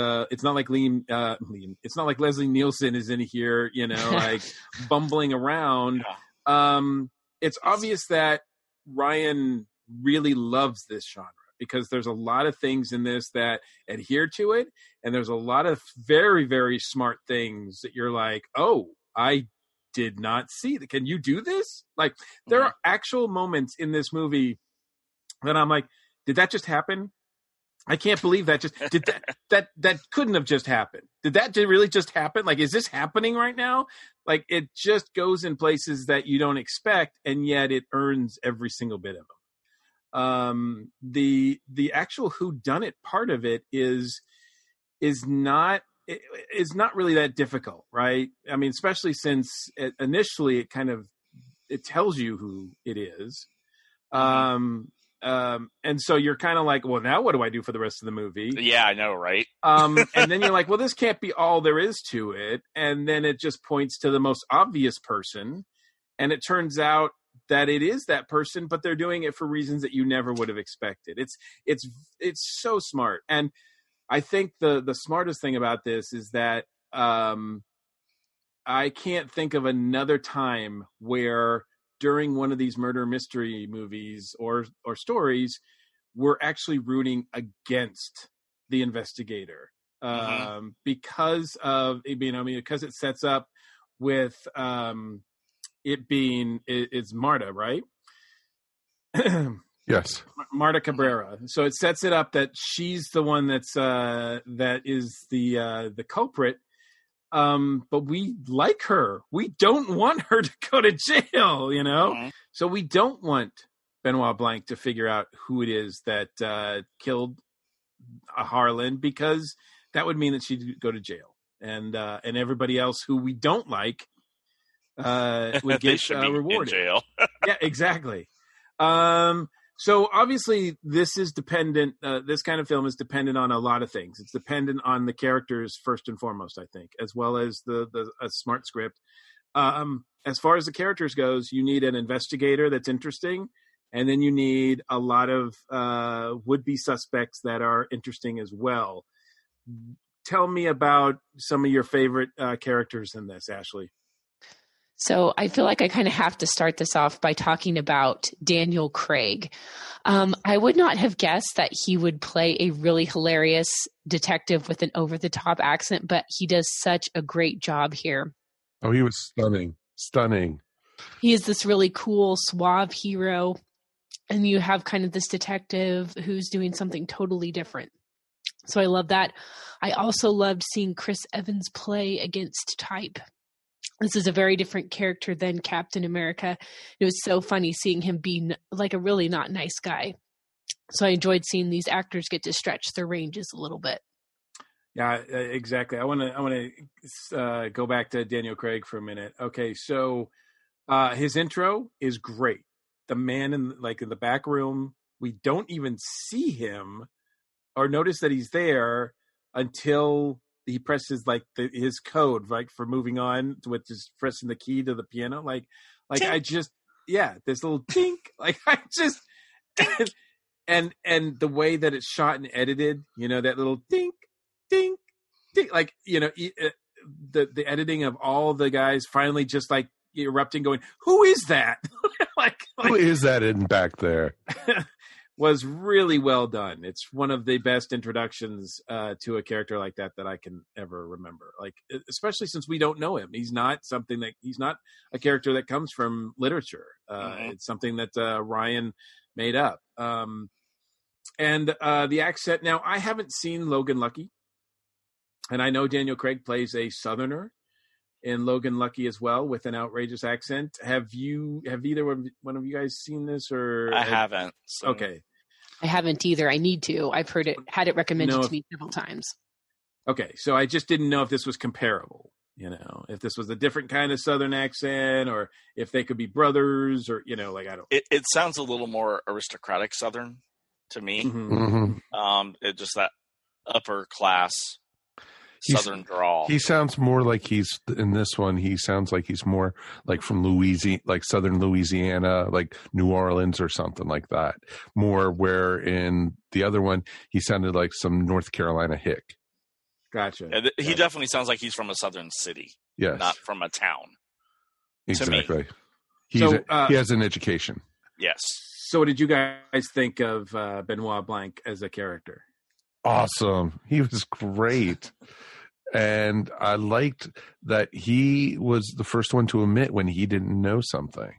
Leslie Nielsen is in here, like bumbling around. It's obvious that Ryan really loves this genre, because there's a lot of things in this that adhere to it, and there's a lot of very, very smart things that you're like, oh, I did not see. Can you do this? Like, there are actual moments in this movie that I'm like, did that just happen? I can't believe that that couldn't have just happened. Did that really just happen? Like, is this happening right now? Like, it just goes in places that you don't expect, and yet it earns every single bit of them. The actual whodunit part of it is not really that difficult, right? I mean, especially since initially it tells you who it is. And so you're kind of like, well, now what do I do for the rest of the movie? Yeah, I know, right? And then you're like, well, this can't be all there is to it. And then it just points to the most obvious person. And it turns out that it is that person, but they're doing it for reasons that you never would have expected. It's so smart. And I think the smartest thing about this is that I can't think of another time where during one of these murder mystery movies or stories, we're actually rooting against the investigator because it sets up with it being it's Marta, right? Yes, Marta Cabrera. So it sets it up that she's the one that is the culprit. But we like her. We don't want her to go to jail, Mm-hmm. So we don't want Benoit Blanc to figure out who it is that killed Harlan, because that would mean that she'd go to jail, and everybody else who we don't like would get rewarded. In jail. Yeah, exactly. So obviously this is dependent, this kind of film is dependent on a lot of things. It's dependent on the characters first and foremost, I think, as well as a smart script. As far as the characters goes, you need an investigator that's interesting, and then you need a lot of would-be suspects that are interesting as well. Tell me about some of your favorite characters in this, Ashley. So I feel like I kind of have to start this off by talking about Daniel Craig. I would not have guessed that he would play a really hilarious detective with an over-the-top accent, but he does such a great job here. Oh, he was stunning. Stunning. He is this really cool, suave hero, and you have kind of this detective who's doing something totally different. So I love that. I also loved seeing Chris Evans play against type. This is a very different character than Captain America. It was so funny seeing him be like a really not nice guy. So I enjoyed seeing these actors get to stretch their ranges a little bit. Yeah, exactly. I want to go back to Daniel Craig for a minute. Okay, so his intro is great. The man in the back room, we don't even see him or notice that he's there until he presses his code, right, for moving on with just pressing the key to the piano. Like tink. I just, this little tink, and the way that it's shot and edited, that little dink, dink, dink, the editing of all the guys finally just like erupting, going, "Who is that?" like who is that in back there? Was really well done. It's one of the best introductions to a character like that I can ever remember. Like, especially since we don't know him. He's not a character that comes from literature. It's something that Ryan made up. And the accent. Now, I haven't seen Logan Lucky, and I know Daniel Craig plays a Southerner in Logan Lucky as well with an outrageous accent. Have either one of you guys seen this? Or I haven't. So. Okay. I haven't either. I need to. I've had it recommended to me several times. Okay. So I just didn't know if this was comparable, if this was a different kind of Southern accent, or if they could be brothers, or, like, I don't. It sounds a little more aristocratic Southern to me. It just that upper class Southern drawl. He sounds more like he's in this one. He sounds like he's more like from Louisiana, like Southern Louisiana, like New Orleans or something like that. More where in the other one, he sounded like some North Carolina hick. Gotcha. He definitely sounds like he's from a Southern city. Yes. Not from a town. Exactly. He has an education. Yes. So what did you guys think of Benoit Blanc as a character? Awesome. He was great. And I liked that he was the first one to admit when he didn't know something.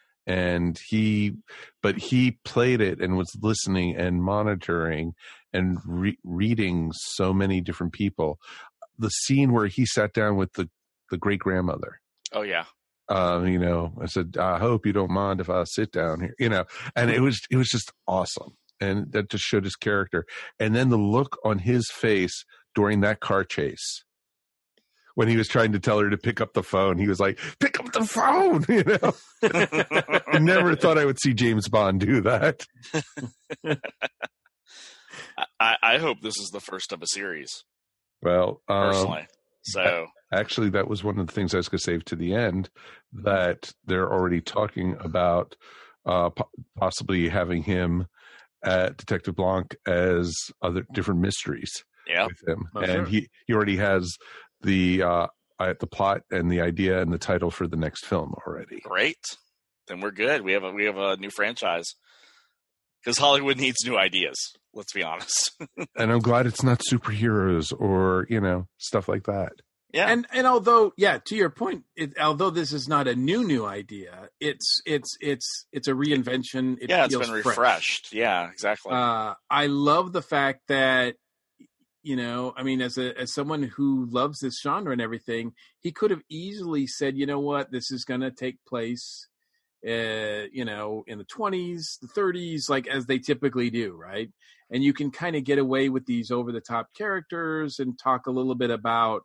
But he played it and was listening and monitoring and reading so many different people. The scene where he sat down with the great grandmother. Oh yeah. I said, I hope you don't mind if I sit down here, and it was just awesome. And that just showed his character. And then the look on his face during that car chase, when he was trying to tell her to pick up the phone, he was like, pick up the phone, I never thought I would see James Bond do that. I hope this is the first of a series. Well, personally. So actually, that was one of the things I was going to save to the end, that they're already talking about possibly having him at Detective Blanc as other different mysteries with him. Oh, and sure. he already has the plot and the idea and the title for the next film already. Great. Then we're good. We have a new franchise. Because Hollywood needs new ideas, let's be honest. And I'm glad it's not superheroes or, stuff like that. Yeah. And although, to your point, although this is not a new idea, it's a reinvention. It's been refreshed. Yeah, exactly. I love the fact that, as someone who loves this genre and everything, he could have easily said, you know what, this is going to take place in the 20s, the 30s, like as they typically do, right? And you can kind of get away with these over-the-top characters and talk a little bit about,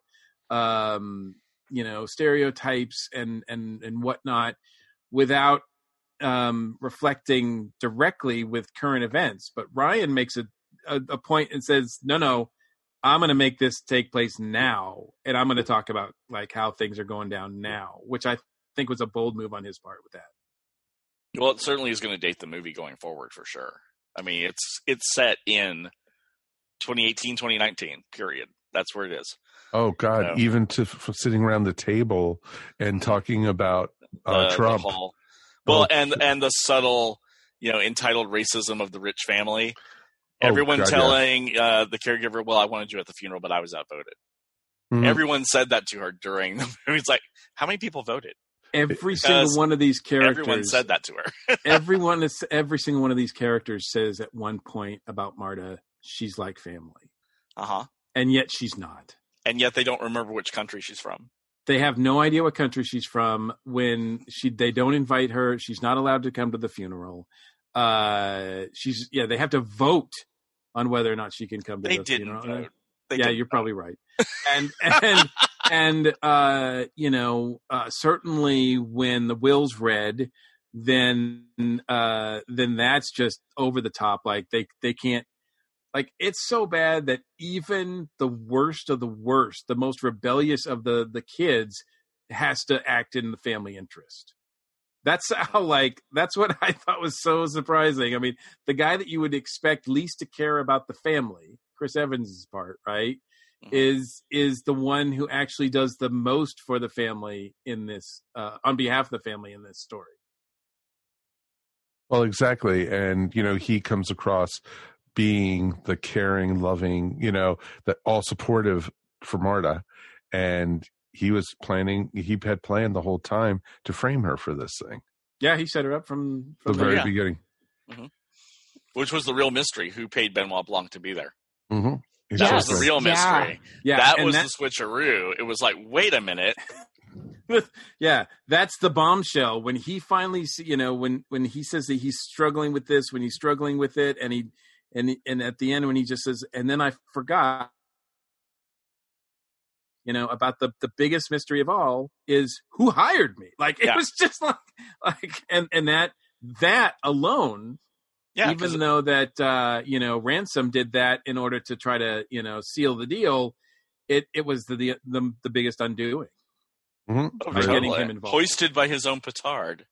stereotypes and whatnot without reflecting directly with current events. But Ryan makes a point and says, no, I'm going to make this take place now, and I'm going to talk about like how things are going down now, which I think was a bold move on his part with that. Well, it certainly is going to date the movie going forward for sure. I mean, it's set in 2018, 2019, period. That's where it is. Oh, God. Even for sitting around the table and talking about Trump. And the subtle, entitled racism of the rich family. Everyone telling the caregiver, well, I wanted you at the funeral, but I was outvoted. Mm-hmm. Everyone said that to her during the movie. It's like, how many people voted? Every single one of these characters. Everyone said that to her. Every single one of these characters says at one point about Marta, she's like family. Uh-huh. And yet she's not. And yet they don't remember which country she's from. They have no idea what country she's from. When they don't invite her, she's not allowed to come to the funeral. They have to vote on whether or not she can come to the funeral. Vote. You're probably right. And certainly when the will's read, then that's just over the top. Like they can't, like, it's so bad that even the worst of the worst, the most rebellious of the kids has to act in the family interest. That's what I thought was so surprising. I mean, the guy that you would expect least to care about the family, Chris Evans' part, right, is the one who actually does the most for the family in this, on behalf of the family in this story. Well, exactly. And, he comes across being the caring, loving, that all supportive for Marta. And he had planned the whole time to frame her for this thing. Yeah, he set her up from the very beginning. Mm-hmm. Which was the real mystery. Who paid Benoit Blanc to be there? Mm-hmm. That Exactly. was the real mystery. Yeah. That was the switcheroo. It was like, wait a minute. Yeah, that's the bombshell. When he finally, when he says that he's struggling with this, when he's struggling with it, and at the end when he just says, and then I forgot, about the biggest mystery of all is who hired me. Like it was just like, and that alone. Yeah, even though that Ransom did that in order to try to seal the deal, it was the biggest undoing. Mm-hmm. By getting him involved. Hoisted by his own petard.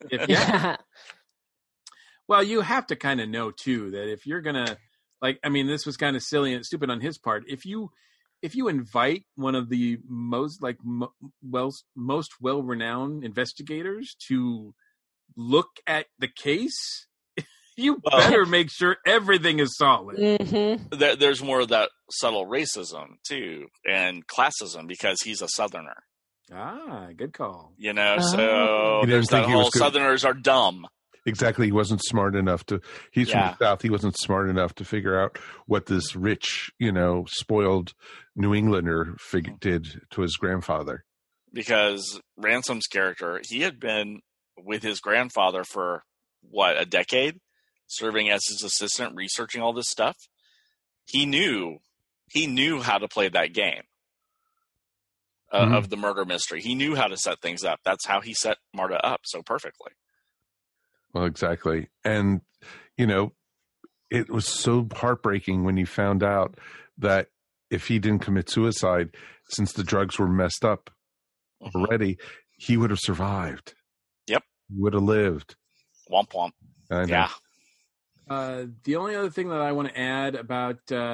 Well, you have to kind of know too that if you're gonna this was kind of silly and stupid on his part. If you invite one of the most most well-renowned investigators to look at the case, you better make sure everything is solid. Mm-hmm. There's more of that subtle racism too, and classism because he's a Southerner. Ah, good call. So there's that whole Southerners are dumb. Exactly. He wasn't smart enough to. He's from the South. He wasn't smart enough to figure out what this rich, spoiled New Englander did to his grandfather. Because Ransom's character, he had been with his grandfather for a decade, serving as his assistant, researching all this stuff. He knew how to play that game of the murder mystery. He knew how to set things up. That's how he set Marta up so perfectly. Well, exactly. And, it was so heartbreaking when he found out that if he didn't commit suicide, since the drugs were messed up already, he would have survived. Yep. He would have lived. Womp womp. Yeah. The only other thing that I want to add about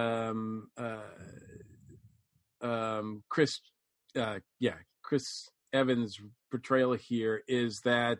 Chris Evans' portrayal here is that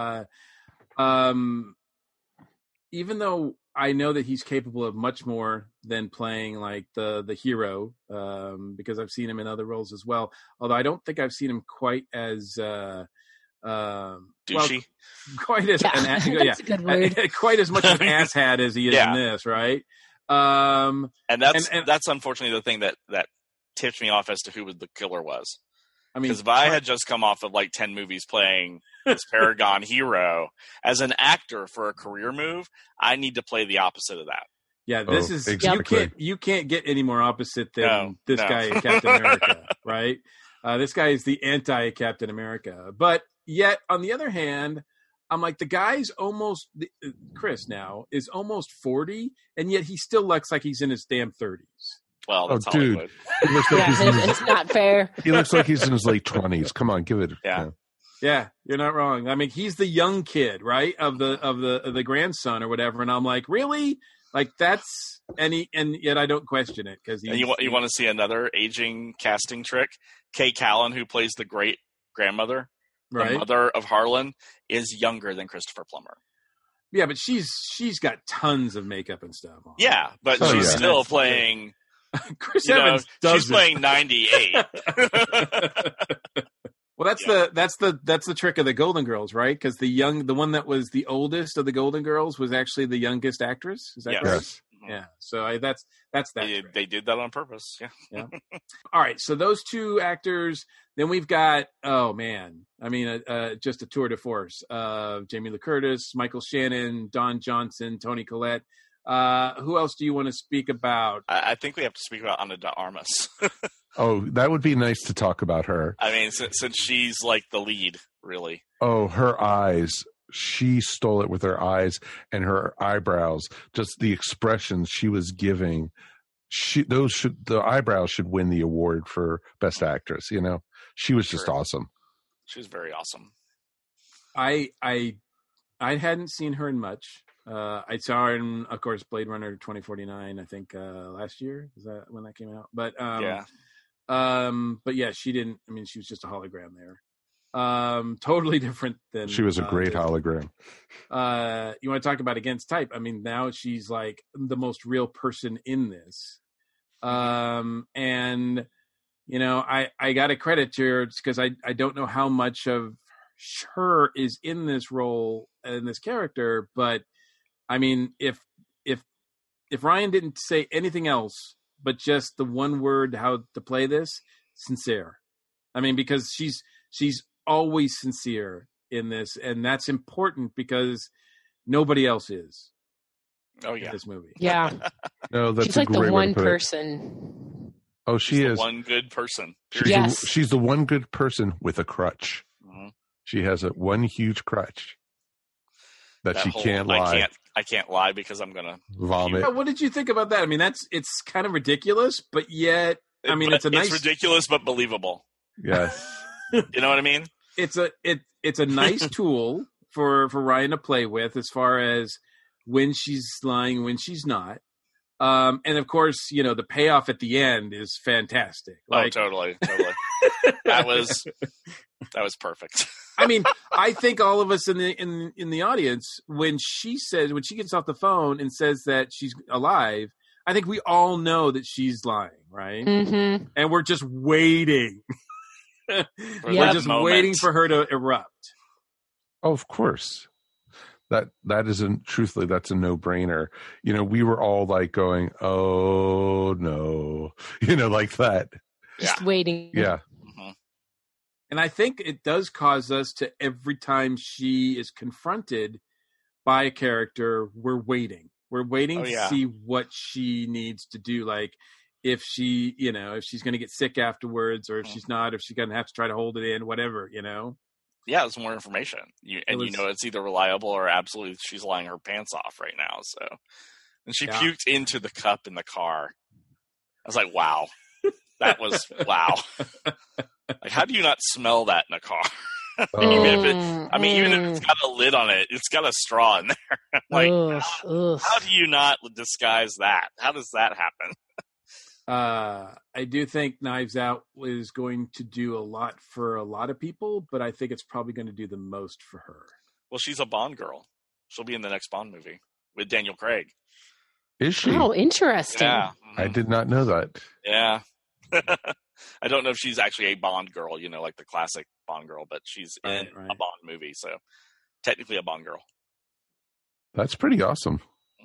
even though I know that he's capable of much more than playing like the hero, because I've seen him in other roles as well. Although I don't think I've seen him quite as douchey, quite as that's a good word. Quite as much of an asshat as he is in this, right? And that's unfortunately the thing that tipped me off as to who the killer was. I mean, because if I had just come off of like 10 movies playing this Paragon hero as an actor for a career move, I need to play the opposite of that. Yeah, this is exactly. you can't get any more opposite than this guy in Captain America, right? This guy is the anti-Captain America. But yet, on the other hand, I'm like, the guy's Chris now is almost 40, and yet he still looks like he's in his damn 30s. Well, that's Hollywood. He looks like it's not fair. He looks like he's in his late 20s. Come on, give it. Yeah, you're not wrong. I mean, he's the young kid, right, of the grandson or whatever. And I'm like, really? Like that's and yet I don't question it because you want to see another aging casting trick? Kay Callan, who plays the great grandmother, the mother of Harlan, is younger than Christopher Plummer. Yeah, but she's got tons of makeup and stuff on. Yeah, but she's still playing. Chris Evans does. She's playing 98. Well, that's the trick of the Golden Girls, right? Because the one that was the oldest of the Golden Girls was actually the youngest actress. Is that correct? Yes. Yeah. So that's that. They did that on purpose. Yeah. All right. So those two actors. Then we've got just a tour de force of Jamie Lee Curtis, Michael Shannon, Don Johnson, Toni Collette. Who else do you want to speak about? I think we have to speak about Ana de Armas. Oh, that would be nice to talk about her. I mean, since she's like the lead, really. Oh, her eyes. She stole it with her eyes and her eyebrows. Just the expressions she was giving. The eyebrows should win the award for Best Actress. You know, she was just awesome. She was very awesome. I hadn't seen her in much. I saw her in, of course, Blade Runner 2049. I think last year, is that when that came out? But but yeah, she didn't. I mean, she was just a hologram there. Totally different than she was a great hologram. You want to talk about against type? I mean, now she's like the most real person in this. And you know, I got to credit to her because I don't know how much of her is in this role and this character, but I mean, if Ryan didn't say anything else but just the one word how to play this, sincere. I mean, because she's always sincere in this, and that's important because nobody else is. Oh yeah, in this movie. Yeah, no, that's she's like a great the one way to put person. It. Oh, she is the one good person. She's the one good person with a crutch. Mm-hmm. She has one huge crutch that she can't lie. I can't lie because I'm gonna vomit. What did you think about that? I mean, it's kind of ridiculous, but yet, I mean, it's ridiculous but believable. Yes. You know what I mean? It's a nice tool for Ryan to play with as far as when she's lying, when she's not. And of course, you know, the payoff at the end is fantastic. Like, totally. That was perfect. I mean, I think all of us in the audience, when she gets off the phone and says that she's alive, I think we all know that she's lying, right? Mm-hmm. And we're just waiting. We're just waiting for her to erupt. Oh, of course. That isn't, truthfully, that's a no-brainer. You know, we were all like going, oh no, you know, like that. Just waiting. Yeah. Mm-hmm. And I think it does cause us to, every time she is confronted by a character, we're waiting. We're waiting to see what she needs to do. Like if she, you know, if she's going to get sick afterwards, or if she's not, if she's going to have to try to hold it in, whatever, you know? Yeah, there's more information. You know it's either reliable or absolutely she's lying her pants off right now. So, and she puked into the cup in the car. I was like, wow. That was, wow. Like, how do you not smell that in a car? Even if it's got a lid on it, it's got a straw in there. Like, how do you not disguise that? How does that happen? I do think Knives Out is going to do a lot for a lot of people, but I think it's probably going to do the most for her. Well, she's a Bond girl. She'll be in the next Bond movie with Daniel Craig. Is she? Oh, interesting. Yeah. I did not know that. Yeah. I don't know if she's actually a Bond girl, you know, like the classic Bond girl, but she's in a Bond movie, so technically a Bond girl. That's pretty awesome.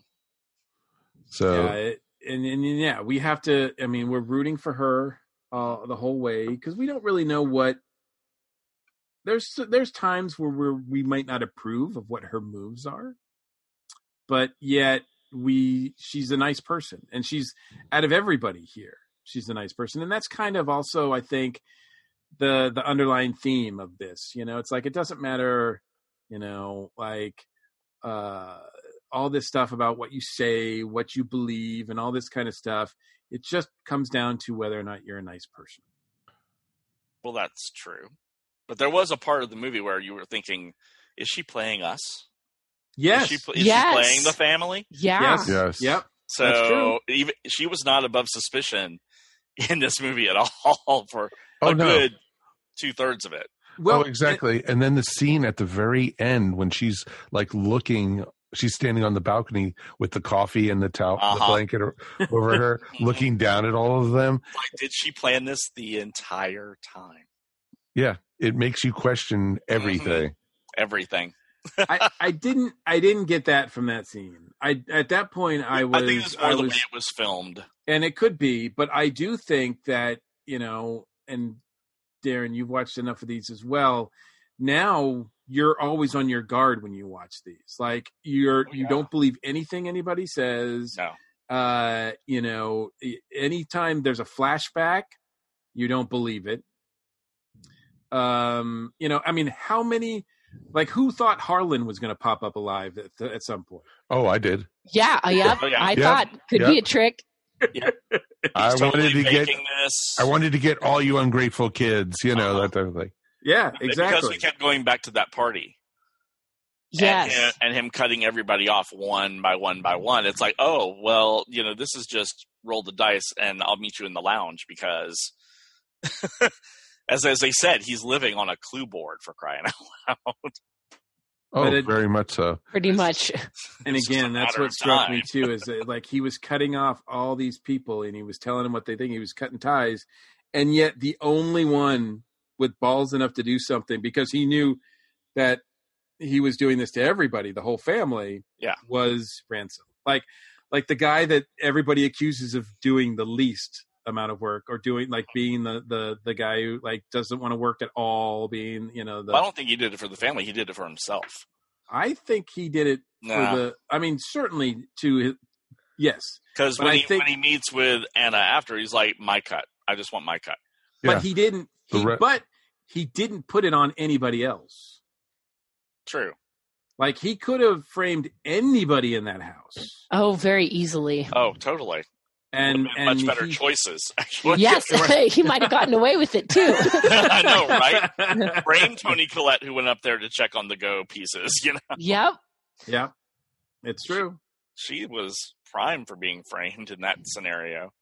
So, and we have to. I mean, we're rooting for her the whole way because we don't really know what. There's times where we might not approve of what her moves are, but yet she's a nice person, and she's out of everybody here. She's a nice person. And that's kind of also, I think, the underlying theme of this. You know, it's like, it doesn't matter, you know, like all this stuff about what you say, what you believe, and all this kind of stuff. It just comes down to whether or not you're a nice person. Well, that's true. But there was a part of the movie where you were thinking, is she playing us? Yes. Is she playing the family? Yeah. Yes. Yep. So even she was not above suspicion in this movie at all for good 2/3 of it. Well, exactly. And then the scene at the very end when she's like she's standing on the balcony with the coffee and the towel, the blanket over her, looking down at all of them. Like, did she plan this the entire time? Yeah, it makes you question everything. Mm-hmm. Everything. I didn't get that from that scene. At that point I think it's more the way it was filmed. And it could be, but I do think that, you know, and Darren, you've watched enough of these as well. Now you're always on your guard when you watch these. Like you don't believe anything anybody says. No. You know, anytime there's a flashback, you don't believe it. You know, I mean, how many, like, who thought Harlan was going to pop up alive at some point? Oh, I did. Yeah. I thought could be a trick. Yeah. I wanted to get all you ungrateful kids, you know, that type of thing. Yeah, exactly. Because we kept going back to that party. Yes. And him cutting everybody off one by one by one. It's like, oh, well, this is just roll the dice and I'll meet you in the lounge because, as they said, he's living on a clue board, for crying out loud. Oh, very much so. Pretty much. And again, that's what struck me too, is that, like, he was cutting off all these people and he was telling them what they think. He was cutting ties. And yet the only one with balls enough to do something, because he knew that he was doing this to everybody, the whole family, was Ransom. Like the guy that everybody accuses of doing the least amount of work, or doing, like, being the guy who, like, doesn't want to work at all, being, I don't think he did it for the family. He did it for himself. I think he did it for certainly yes. Because when he meets with Anna after, he's like, my cut. I just want my cut. But he didn't, but he didn't put it on anybody else. True. Like, he could have framed anybody in that house. Oh, very easily. Oh, totally. And much better choices, actually. Yes, he might have gotten away with it too. I know, right? Frame Toni Collette, who went up there to check on the Go pieces. Yep. Yeah, it's true. She was prime for being framed in that scenario.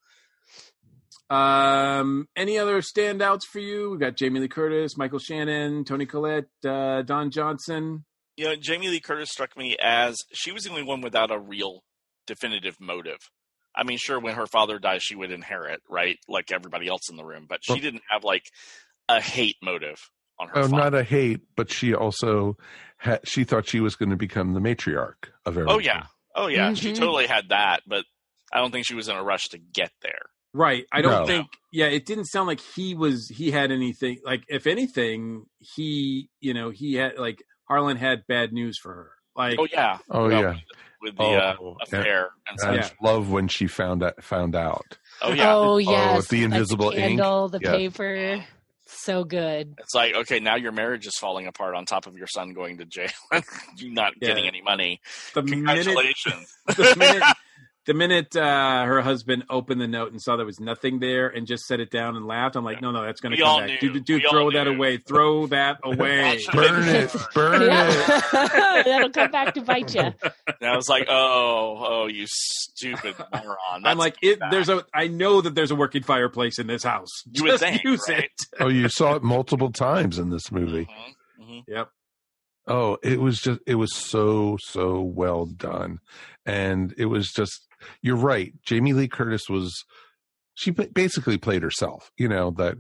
Any other standouts for you? We got Jamie Lee Curtis, Michael Shannon, Toni Collette, Don Johnson. Jamie Lee Curtis struck me as she was the only one without a real definitive motive. I mean, sure, when her father dies, she would inherit, right? Like everybody else in the room. But she didn't have, like, a hate motive on her father. Not a hate, but she also she thought she was going to become the matriarch of everything. Oh, yeah. Mm-hmm. She totally had that, but I don't think she was in a rush to get there. Right. I don't think, it didn't sound like he had anything. Like, if anything, he had, like, Harlan had bad news for her. Like, with the affair and such. Love when she found out. Oh yeah. Oh yes. The invisible like the candle, ink. The paper. So good. It's like, okay, now your marriage is falling apart on top of your son going to jail. You not getting any money. Congratulations. The minute her husband opened the note and saw there was nothing there and just set it down and laughed, I'm like, no, that's going to come back. Dude, throw that away. Throw that away. Burn it. That'll come back to bite you. And I was like, oh, you stupid moron. I'm like, I know that there's a working fireplace in this house. You would think, use it. Oh, you saw it multiple times in this movie. Mm-hmm. Mm-hmm. Yep. Oh, it was so well done. And it was just, you're right. Jamie Lee Curtis she basically played herself, in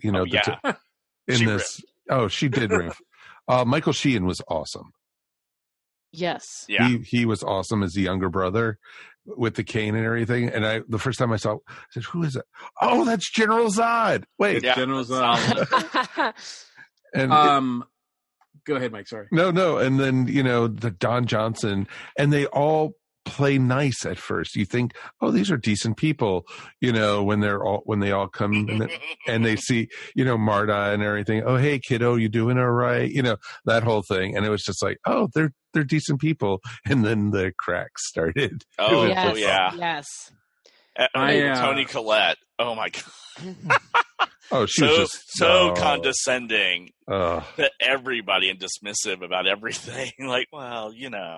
this. Oh, she did riff. Michael Sheehan was awesome. Yes. Yeah. He was awesome as the younger brother with the cane and everything. And the first time I saw, I said, who is it? Oh, that's General Zod. Wait. General Zod. And go ahead, Mike. Sorry. No. And then, the Don Johnson, and they all play nice at first. You think, oh, these are decent people, when they all come and they see, Marta and everything. Oh, hey, kiddo, you doing all right? That whole thing. And it was just like, oh, they're decent people. And then the cracks started. Oh, yes. Yeah. Yes. Toni Collette. Oh my God. Oh, she was just so condescending to everybody and dismissive about everything. Like, well,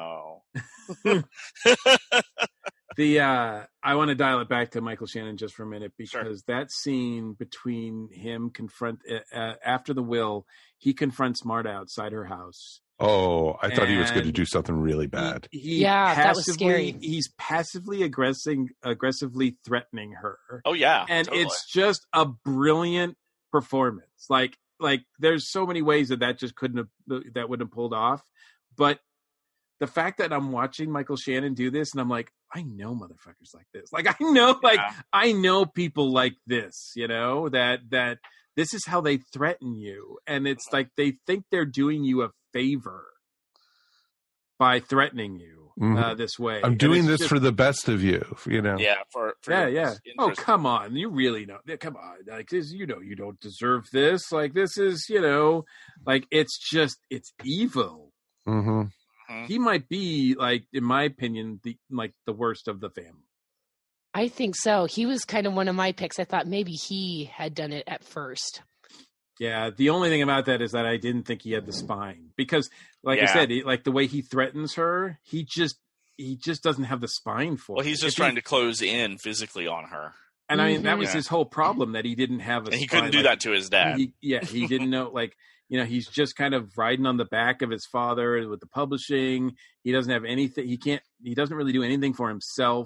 I want to dial it back to Michael Shannon just for a minute, because that scene between him after the will, he confronts Marta outside her house. Oh, I thought he was going to do something really bad. That was scary. He's passively aggressively threatening her. Oh yeah, and totally. It's just a brilliant performance. Like there's so many ways that just wouldn't have pulled off. But the fact that I'm watching Michael Shannon do this, and I'm like, I know motherfuckers like this. Like I know people like this. That this is how they threaten you, and it's like they think they're doing you a favor by threatening you this way. I'm doing this for the best of you, Yeah, for yeah. Oh, come on, you really know? Come on, like this, you don't deserve this. Like this is, like it's evil. Mm-hmm. He might be, like, in my opinion, the worst of the family. I think so. He was kind of one of my picks. I thought maybe he had done it at first. Yeah, the only thing about that is that I didn't think he had the spine because, like I said, like the way he threatens her, he just doesn't have the spine for. Well, he's just trying to close in physically on her, and I mean that was his whole problem, that he didn't have a. And he spine. couldn't do that to his dad. He didn't know, like, you know, he's just kind of riding on the back of his father with the publishing. He doesn't have anything. He doesn't really do anything for himself.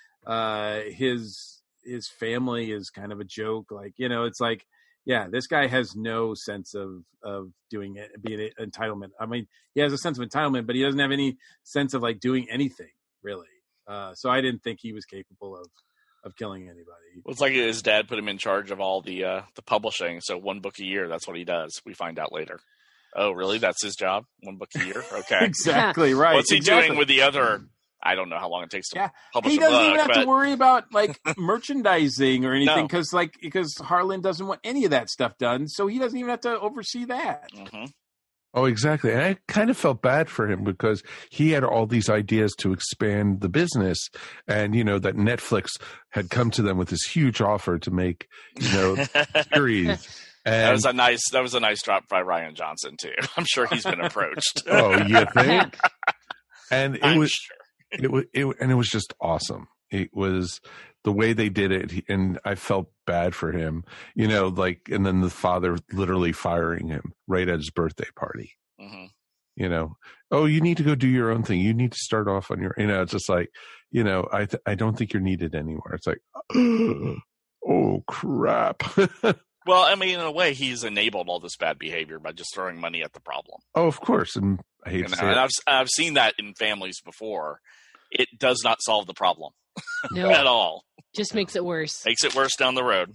His family is kind of a joke. Like, you know, it's like. Yeah, this guy has no sense of doing it, being an entitlement. I mean, he has a sense of entitlement, but he doesn't have any sense of like doing anything really. So I didn't think he was capable of killing anybody. Well, it's like his dad put him in charge of all the publishing. So 1 book a year, that's what he does. We find out later. Oh, really? That's his job? 1 book a year? Okay. Exactly right. What's he doing with the other? I don't know how long it takes to publish he a book. He doesn't even have to worry about like merchandising or anything because Harlan doesn't want any of that stuff done, so he doesn't even have to oversee that. Mm-hmm. Oh, exactly. And I kind of felt bad for him because he had all these ideas to expand the business, and you know that Netflix had come to them with this huge offer to make, you know, series. And that was a nice drop by Rian Johnson too. I'm sure he's been approached. Oh, you think? And it was. Sure. It was just awesome. It was the way they did it, and I felt bad for him, you know, like, and then the father literally firing him right at his birthday party. Mm-hmm. You know, oh, you need to go do your own thing. You need to start off on your, you know, it's just like, you know, I don't think you're needed anymore. It's like, oh crap. Well, I mean, in a way, he's enabled all this bad behavior by just throwing money at the problem. Oh, of course, and I hate to say it. And I've seen that in families before. It does not solve the problem at all. Just makes it worse. Makes it worse down the road.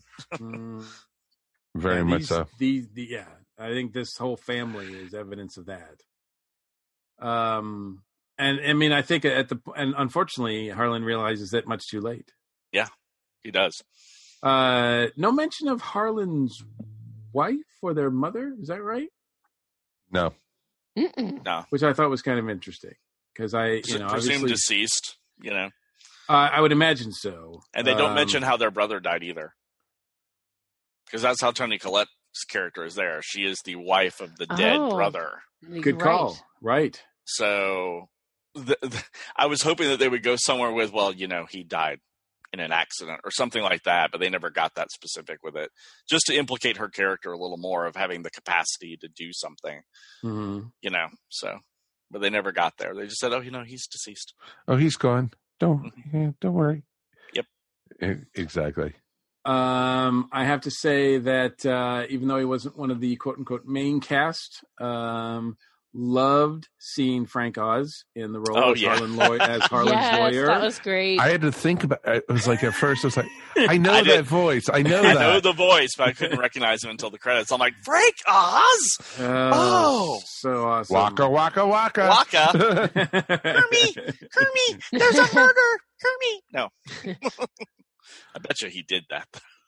Very much so. Yeah, I think this whole family is evidence of that. And I mean, I think and unfortunately, Harlan realizes that much too late. Yeah, he does. No mention of Harlan's wife or their mother. Is that right? No. No. Which I thought was kind of interesting because presumed deceased. You know, I would imagine so. And they don't mention how their brother died either, because that's how Toni Collette's character is there. She is the wife of the dead brother. Good call. Right. So I was hoping that they would go somewhere with, well, you know, he died in an accident or something like that, but they never got that specific with it, just to implicate her character a little more of having the capacity to do something, you know, so, but they never got there. They just said, oh, you know, he's deceased. Oh, he's gone. Don't worry. Yep. Exactly. I have to say that, even though he wasn't one of the quote unquote main cast, loved seeing Frank Oz in the role as Harlan's lawyer. That was great. I had to think about it. It was like at first I was like, I know that voice. I know I know the voice, but I couldn't recognize him until the credits. I'm like, Frank Oz? So awesome. Waka, waka, waka. Waka. Kermie, there's a murder. Kermie. No. I bet you he did that.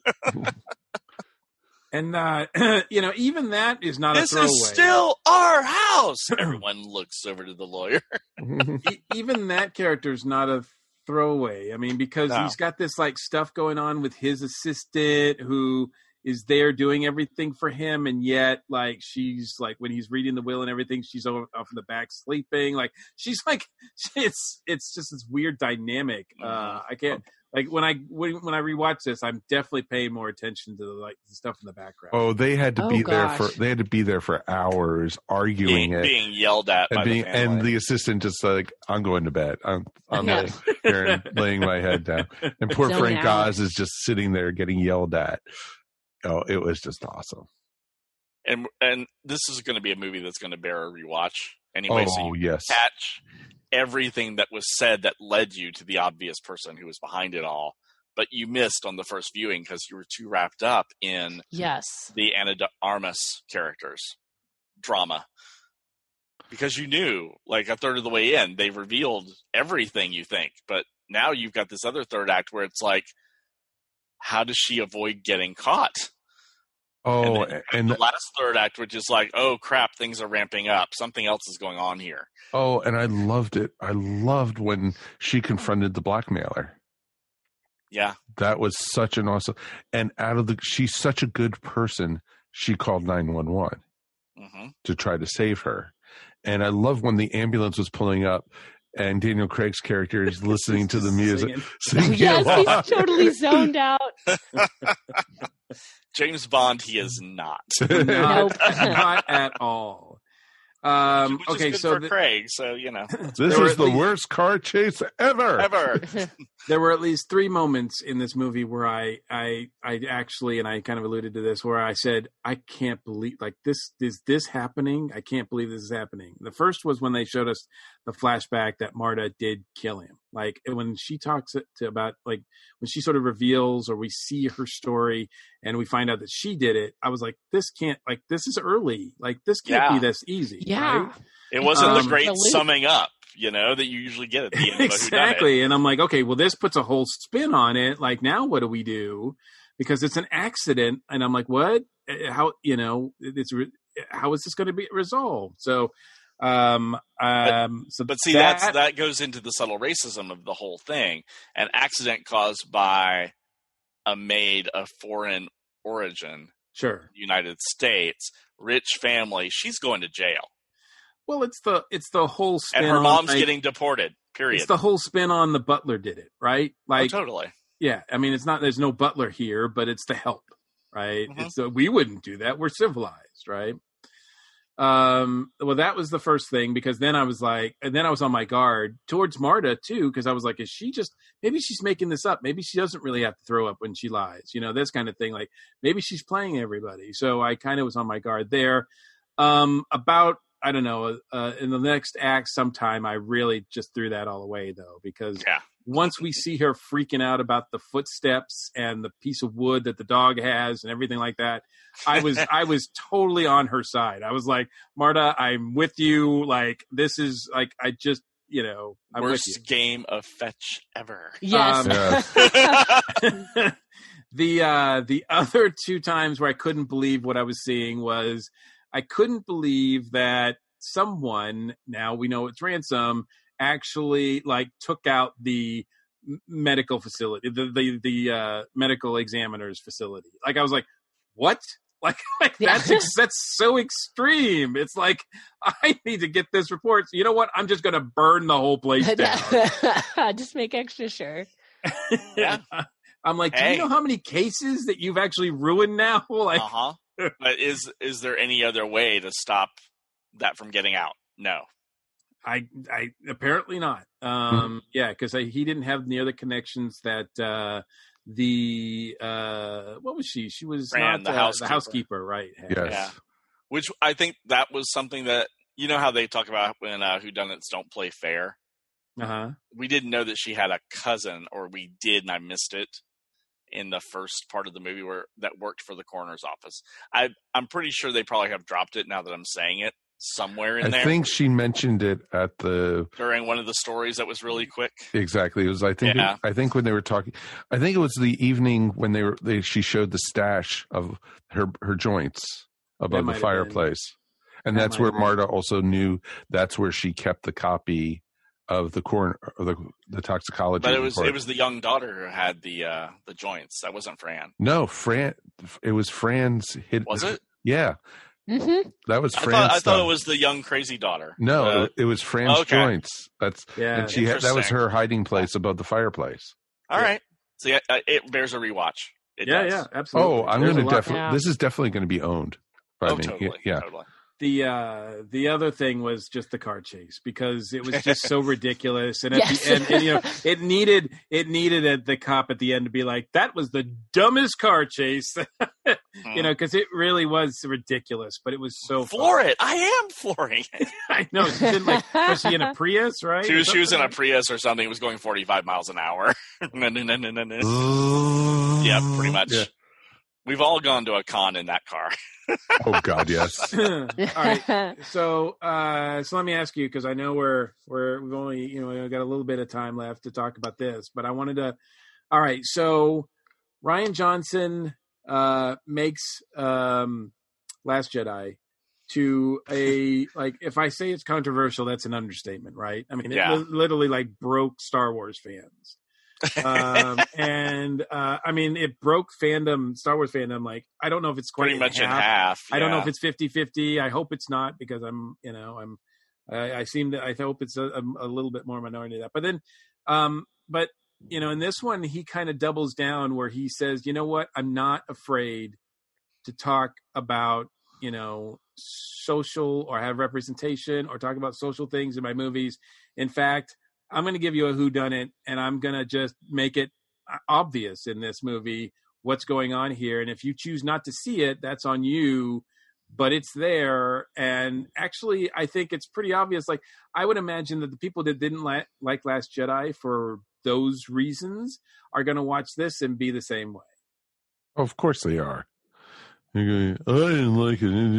And, you know, even that is not this a throwaway. This is still our house. Everyone looks over to the lawyer. Even that character is not a throwaway. I mean, because he's got this, like, stuff going on with his assistant who is there doing everything for him. And yet, like, she's, like, when he's reading the will and everything, she's off in the back sleeping. Like, she's, like, it's just this weird dynamic. I can't... Like when I rewatch this, I'm definitely paying more attention to the stuff in the background. Oh, they had to be there for hours arguing being yelled at by the family. And the assistant just like, I'm going to bed. I'm laying here and laying my head down. And poor Frank Oz is just sitting there getting yelled at. Oh, it was just awesome. And this is going to be a movie that's going to bear a rewatch anyway. Oh, so you catch everything that was said that led you to the obvious person who was behind it all, but you missed on the first viewing because you were too wrapped up in the Ana de Armas character's drama. Because you knew, like a third of the way in, they revealed everything you think, but now you've got this other third act where it's like, how does she avoid getting caught? Oh, and the last third act, which is like, oh crap, things are ramping up. Something else is going on here. Oh, and I loved it. I loved when she confronted the blackmailer. Yeah. That was such an awesome, and she's such a good person she called 911 to try to save her. And I love when the ambulance was pulling up and Daniel Craig's character is listening to the music. Singing yes, along. he's totally zoned out. James Bond, he is not. Not at all. Which Okay, is good so for Craig, so you know. This is the worst car chase ever. There were at least 3 moments in this movie where I actually, and I kind of alluded to this, where I said, I can't believe, like, this is this happening? I can't believe this is happening. The first was when they showed us the flashback that Marta did kill him. Like, when she talks about, like, when she sort of reveals, or we see her story and we find out that she did it, I was like, this is early. Like, this can't be this easy. Yeah. Right? It wasn't the great summing up, that you usually get at the end. Exactly. And I'm like, okay, well, this puts a whole spin on it. Like, now what do we do? Because it's an accident. And I'm like, what? How, how is this going to be resolved? So, but see, that goes into the subtle racism of the whole thing. An accident caused by a maid of foreign origin, sure, United States, rich family, she's going to jail. Well, it's the whole spin, and her mom's getting deported. Period. It's the whole spin on the butler did it, right? Like, totally. Yeah, I mean, it's not. There's no butler here, but it's the help, right? It's we wouldn't do that. We're civilized, right? Well, that was the first thing, because then I was like, and then I was on my guard towards Marta too, because I was like, maybe she's making this up. Maybe she doesn't really have to throw up when she lies, this kind of thing. Like, maybe she's playing everybody. So I kind of was on my guard there. About, I don't know, in the next act sometime, I really just threw that all away though, because once we see her freaking out about the footsteps and the piece of wood that the dog has and everything like that, I was totally on her side. I was like, Marta, I'm with you. Like, this is like, I just, I'm worst with you. Game of fetch ever. Yes. The other 2 times where I couldn't believe what I was seeing was, I couldn't believe that someone, now we know it's Ransom, actually like took out the medical facility, the medical examiner's facility. Like, I was like, what? Like that's so extreme. It's like, I need to get this report. So you know what? I'm just going to burn the whole place down. Just make extra sure. Yeah. I'm like, do you know how many cases that you've actually ruined now? Like, But is there any other way to stop that from getting out? No. I apparently not. Yeah, because he didn't have the other connections that what was she? She was Fran, not the housekeeper, right? Yes. Yeah. Which I think that was something that, how they talk about when whodunits don't play fair. We didn't know that she had a cousin, or we did, and I missed it in the first part of the movie that worked for the coroner's office. I'm pretty sure they probably have dropped it now that I'm saying it somewhere in there. I think she mentioned it during one of the stories that was really quick. Exactly. It was, I think when they were talking, I think it was the evening when she showed the stash of her joints above the fireplace. And that's where Marta also knew that's where she kept the copy of the the toxicology. But it was the young daughter who had the joints. That wasn't Fran. No, Fran. It was Fran's hidden. Was it? Yeah. Mm-hmm. That was Fran's. I thought it was the young crazy daughter. No, it was Fran's joints. That's and that was her hiding place above the fireplace. All right. So it bears a rewatch. Yeah, absolutely. Oh, I'm going to definitely. This is definitely going to be owned by me. Totally. Yeah. Totally. The other thing was just the car chase, because it was just so ridiculous, and at the end, it needed the cop at the end to be like, that was the dumbest car chase, because it really was ridiculous, but it was so floor it. I am flooring it. I know. Was she in a Prius, right? She was in a Prius or something. It was going 45 miles an hour. Yeah, pretty much. Yeah. We've all gone to a con in that car. Oh God, yes. All right. So let me ask you, because I know we've only we've got a little bit of time left to talk about this, but I wanted to. All right. So Rian Johnson makes Last Jedi to a, like, if I say it's controversial, that's an understatement, right? I mean, it literally like broke Star Wars fans. I mean, it broke fandom, Star Wars fandom. Like, I don't know if it's quite pretty much in half. I don't know if it's 50-50. I hope it's not, because I hope it's a little bit more minority of that. But then, but in this one, he kind of doubles down where he says, you know what, I'm not afraid to talk about, social or have representation or talk about social things in my movies. In fact, I'm going to give you a whodunit, and I'm going to just make it obvious in this movie what's going on here. And if you choose not to see it, that's on you, but it's there. And actually, I think it's pretty obvious. Like, I would imagine that the people that didn't like Last Jedi for those reasons are going to watch this and be the same way. Of course they are. You're going, I didn't like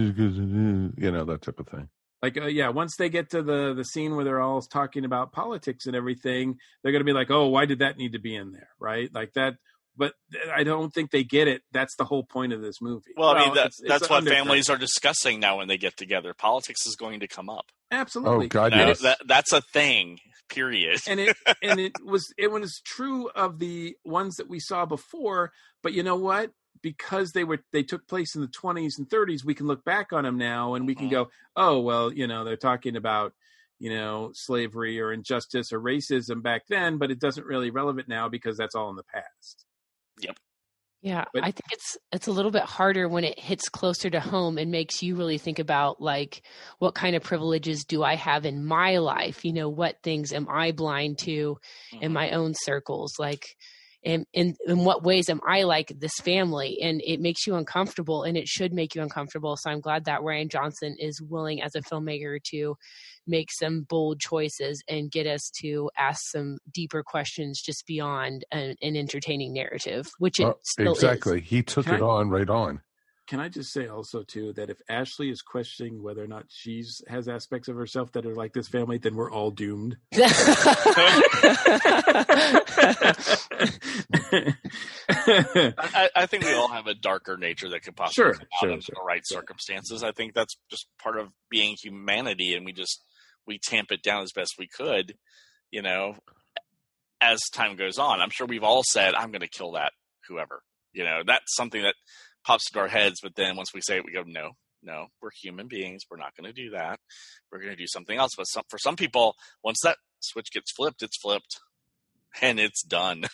it, that type of thing. Like, once they get to the scene where they're all talking about politics and everything, they're going to be like, oh, why did that need to be in there? Right? Like that. But I don't think they get it. That's the whole point of this movie. Well, I mean, that's what families are discussing now when they get together. Politics is going to come up. Absolutely. Oh, God, yes. That's a thing, period. And it was true of the ones that we saw before. But you know what? Because they took place in the 20s and 30s, we can look back on them now and we can go, oh, well, they're talking about, slavery or injustice or racism back then, but it doesn't really relevant now because that's all in the past. Yep. Yeah, I think it's a little bit harder when it hits closer to home and makes you really think about, like, what kind of privileges do I have in my life? What things am I blind to in my own circles? Like, and in what ways am I like this family? And it makes you uncomfortable, and it should make you uncomfortable. So I'm glad that Rian Johnson is willing as a filmmaker to make some bold choices and get us to ask some deeper questions just beyond an entertaining narrative, which it still exactly is. He took it right on. Can I just say also, too, that if Ashley is questioning whether or not she has aspects of herself that are like this family, then we're all doomed. I think we all have a darker nature that could possibly come out under the right circumstances. I think that's just part of being humanity, and we tamp it down as best we could, as time goes on. I'm sure we've all said, I'm going to kill that whoever. That's something that pops into our heads, but then once we say it, we go, no, we're human beings. We're not going to do that. We're going to do something else. But for some people, once that switch gets flipped, it's flipped, and it's done.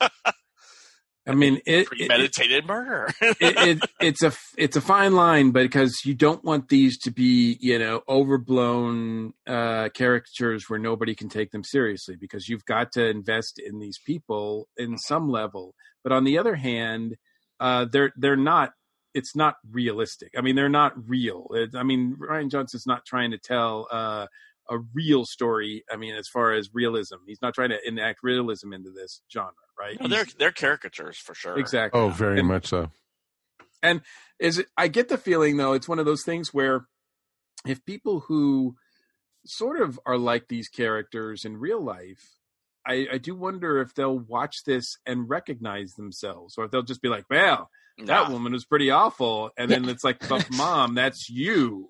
I mean, premeditated murder. It's a fine line, but because you don't want these to be, overblown caricatures where nobody can take them seriously, because you've got to invest in these people in some level. But on the other hand, they're not. It's not realistic. I mean, they're not real. Rian Johnson's not trying to tell a real story. I mean, as far as realism, he's not trying to enact realism into this genre, right? No, they're caricatures for sure. Exactly. Oh, very much so. And I get the feeling, though, it's one of those things where if people who sort of are like these characters in real life, I do wonder if they'll watch this and recognize themselves, or if they'll just be like, well, that woman was pretty awful. And then it's like, but Mom, that's you.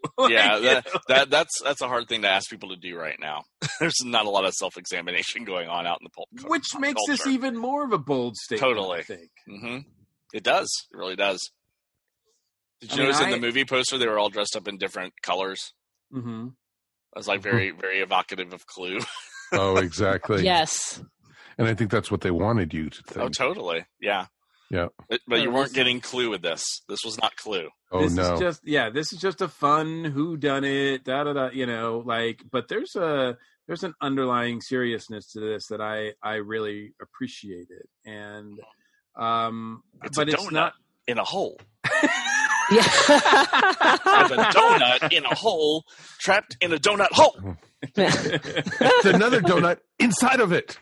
That's a hard thing to ask people to do right now. There's not a lot of self-examination going on out in the pulp which makes culture. This even more of a bold statement. Totally. I think. Mm-hmm. It does. It really does. Did you notice in the movie poster, they were all dressed up in different colors? Mm-hmm. It was like very, very evocative of Clue. Oh, exactly. Yes. And I think that's what they wanted you to think. Oh, totally. Yeah. Yeah. But you weren't getting Clue with this. This was not Clue. Oh, this no. This is just a fun whodunit, but there's an underlying seriousness to this that I really appreciated. And it's not in a hole. Yeah. There's a donut in a hole, trapped in a donut hole. It's another donut inside of it.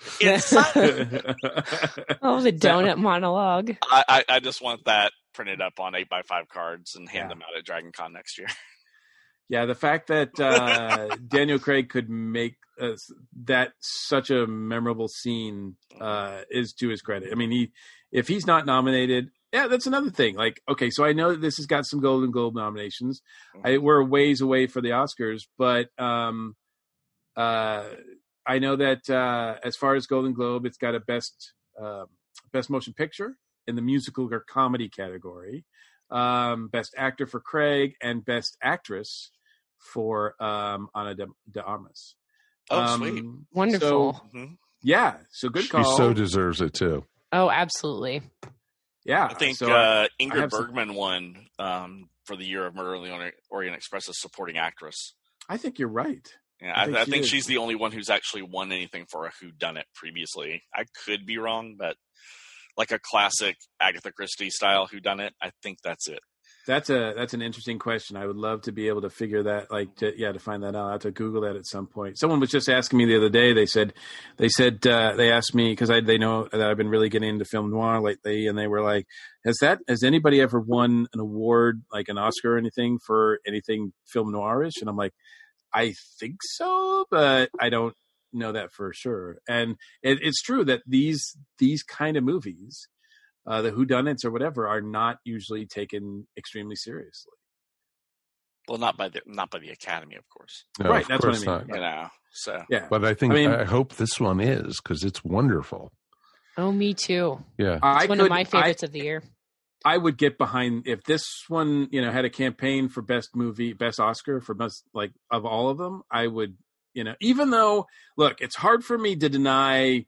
Oh, the donut monologue. I just want that printed up on 8x5 cards and hand them out at Dragon Con next year. Yeah, the fact that Daniel Craig could make that such a memorable scene is to his credit. I mean, if he's not nominated, yeah, that's another thing. Like, okay, so I know that this has got some Golden Globe nominations. We're a ways away for the Oscars, but I know that as far as Golden Globe, it's got a Best Best Motion Picture in the musical or comedy category, Best Actor for Craig, and Best Actress for Ana de Armas. Oh, sweet. Wonderful. So, yeah, so good call. She so deserves it too. Oh, absolutely. Yeah, I think so Ingrid Bergman won for the year of Murder on the Orient Express as supporting actress. I think you're right. Yeah, I think she's the only one who's actually won anything for a whodunit previously. I could be wrong, but like a classic Agatha Christie style whodunit, I think that's it. That's an interesting question. I would love to be able to figure that, to find that out. I have to Google that at some point. Someone was just asking me the other day. They asked me, because they know that I've been really getting into film noir lately, and they were like, has anybody ever won an award, like an Oscar or anything, for anything film noirish? And I'm like, I think so, but I don't know that for sure. And it's true that these kind of movies, the whodunits or whatever, are not usually taken extremely seriously. Well, not by the Academy, of course. No, right, of that's course what I mean. not. You know, so yeah. But I hope this one is, because it's wonderful. Oh, me too. Yeah, it's one of my favorites of the year. I would get behind if this one, had a campaign for best movie, best Oscar for best, of all of them. I would, even though, look, it's hard for me to deny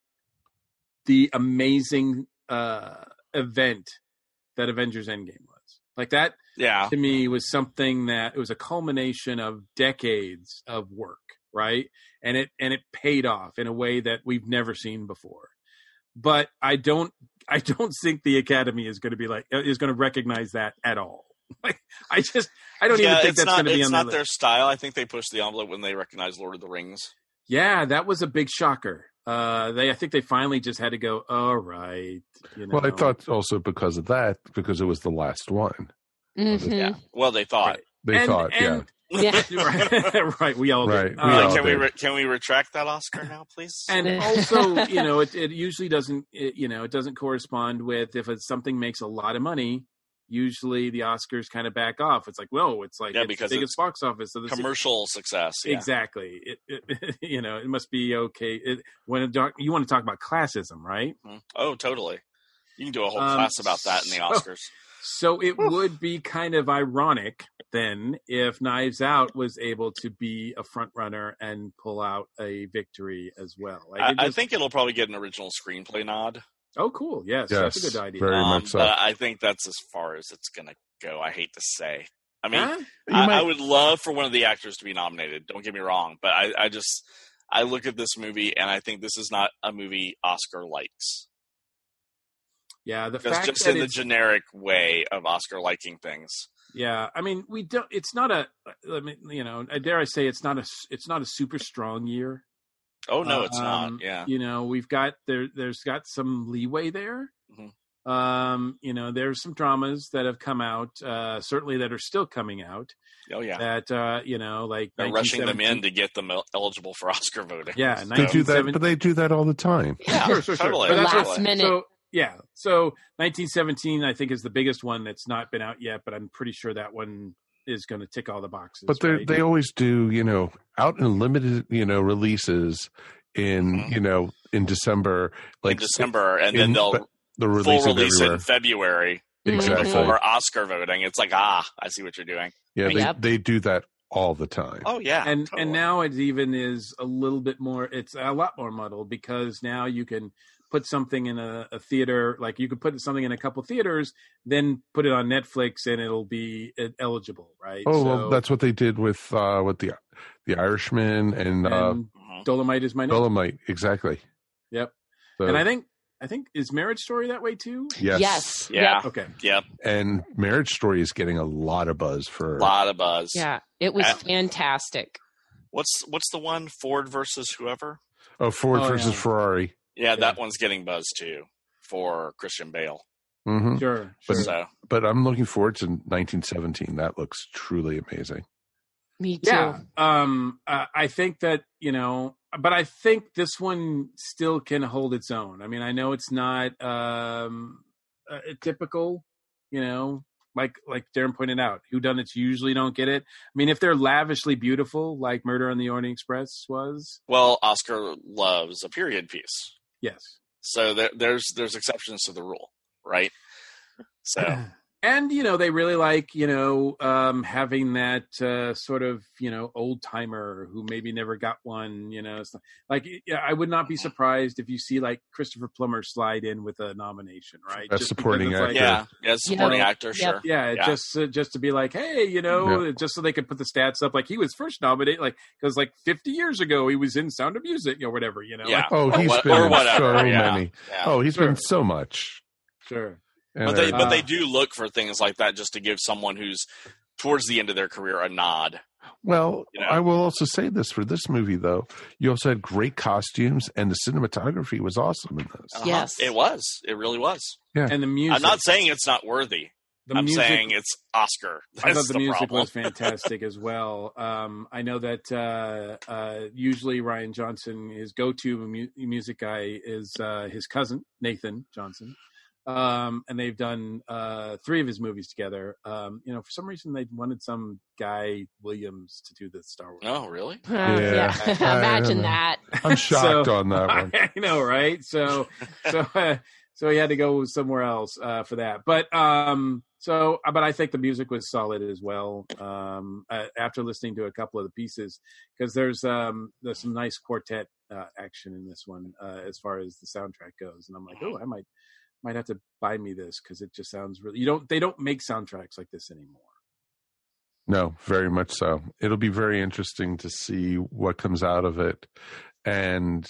the amazing event that Avengers Endgame was. Like that, to me, was something that it was a culmination of decades of work, right? And it paid off in a way that we've never seen before. But I don't think the Academy is going to recognize that at all. I don't even think that's going to be on their list. Their style. I think they pushed the envelope when they recognized Lord of the Rings. Yeah, that was a big shocker. I think they finally just had to go, all right. Well, I thought also because of that, because it was the last one. Mm-hmm. Yeah. Well, they thought. Yeah. Right. We all did. Can we retract that Oscar now, please? And also, it usually doesn't. It doesn't correspond with if something makes a lot of money. Usually, the Oscars kind of back off. It's like, whoa, it's like because the biggest box office, so commercial success. Yeah. Exactly. It must be okay. When you want to talk about classism, right? Oh, totally. You can do a whole class about that in the Oscars. So it would be kind of ironic then if Knives Out was able to be a front runner and pull out a victory as well. I think it'll probably get an original screenplay nod. Oh, cool. Yes, that's a good idea. Very much so. But I think that's as far as it's going to go. I hate to say. I mean, I would love for one of the actors to be nominated. Don't get me wrong. But I look at this movie and I think this is not a movie Oscar likes. Yeah, just in the generic way of Oscar liking things. Yeah, I mean, we don't. It's not a. I mean, dare I say, it's not a super strong year. Oh no, it's not. Yeah, we've got there's got some leeway there. Mm-hmm. There's some dramas that have come out, certainly that are still coming out. Oh yeah, that like they're rushing them in to get them eligible for Oscar voting. Yeah, they do that, but they do that all the time. Yeah, sure. Totally. Last minute. So 1917, I think, is the biggest one that's not been out yet, but I'm pretty sure that one is going to tick all the boxes. But they always do, out in limited, releases in, in December, and then they'll release it in February. Exactly. Before Oscar voting. It's like, I see what you're doing. Yeah, they do that all the time. Oh yeah, and now it even is a little bit more. It's a lot more muddled because now you can put something in a theater, like you could put something in a couple theaters, then put it on Netflix, and it'll be eligible, right? Oh, well, that's what they did with the Irishman and Dolomite is My Name. Dolomite, exactly. Yep. So, and I think is Marriage Story that way too? Yes. Yeah. Okay. Yep. And Marriage Story is getting a lot of buzz for. Yeah, it was fantastic. What's the one? Ford versus whoever? Oh, Ford versus Ferrari. Yeah, that one's getting buzz too for Christian Bale. Mm-hmm. Sure. But I'm looking forward to 1917. That looks truly amazing. Me too. Yeah. I think that, but I think this one still can hold its own. I mean, I know it's not a typical, like Darren pointed out, whodunits usually don't get it. I mean, if they're lavishly beautiful, like Murder on the Orient Express was. Well, Oscar loves a period piece. Yes. So there's exceptions to the rule, right? So. And, they really like, having that sort of, old timer who maybe never got one, It's like, I would not be surprised if you see like Christopher Plummer slide in with a nomination, right? Best supporting actor. Like, yeah, supporting actor, sure. Yeah, just to be like, hey, just so they could put the stats up. Like he was first nominated, like, because like 50 years ago he was in Sound of Music, whatever, Yeah. Like, oh, he's been in so many. Yeah. Oh, he's been so much. Sure. But they do look for things like that just to give someone who's towards the end of their career a nod. Well, I will also say this for this movie, though. You also had great costumes, and the cinematography was awesome in this. Yes. It was. It really was. Yeah. And the music. I'm not saying it's not worthy. I'm saying it's Oscar. I thought the music problem. was fantastic as well. I know that usually Rian Johnson, his go-to music guy is his cousin, Nathan Johnson. And they've done 3 of his movies together. For some reason they wanted some guy Williams to do the Star Wars. Oh, really? Yeah. Imagine that. I'm shocked on that one. I know, right? So he had to go somewhere else for that. But I think the music was solid as well. After listening to a couple of the pieces, because there's some nice quartet action in this one as far as the soundtrack goes, and I'm like, oh, I might have to buy me this because it just sounds really. They don't make soundtracks like this anymore. No, very much so. It'll be very interesting to see what comes out of it, and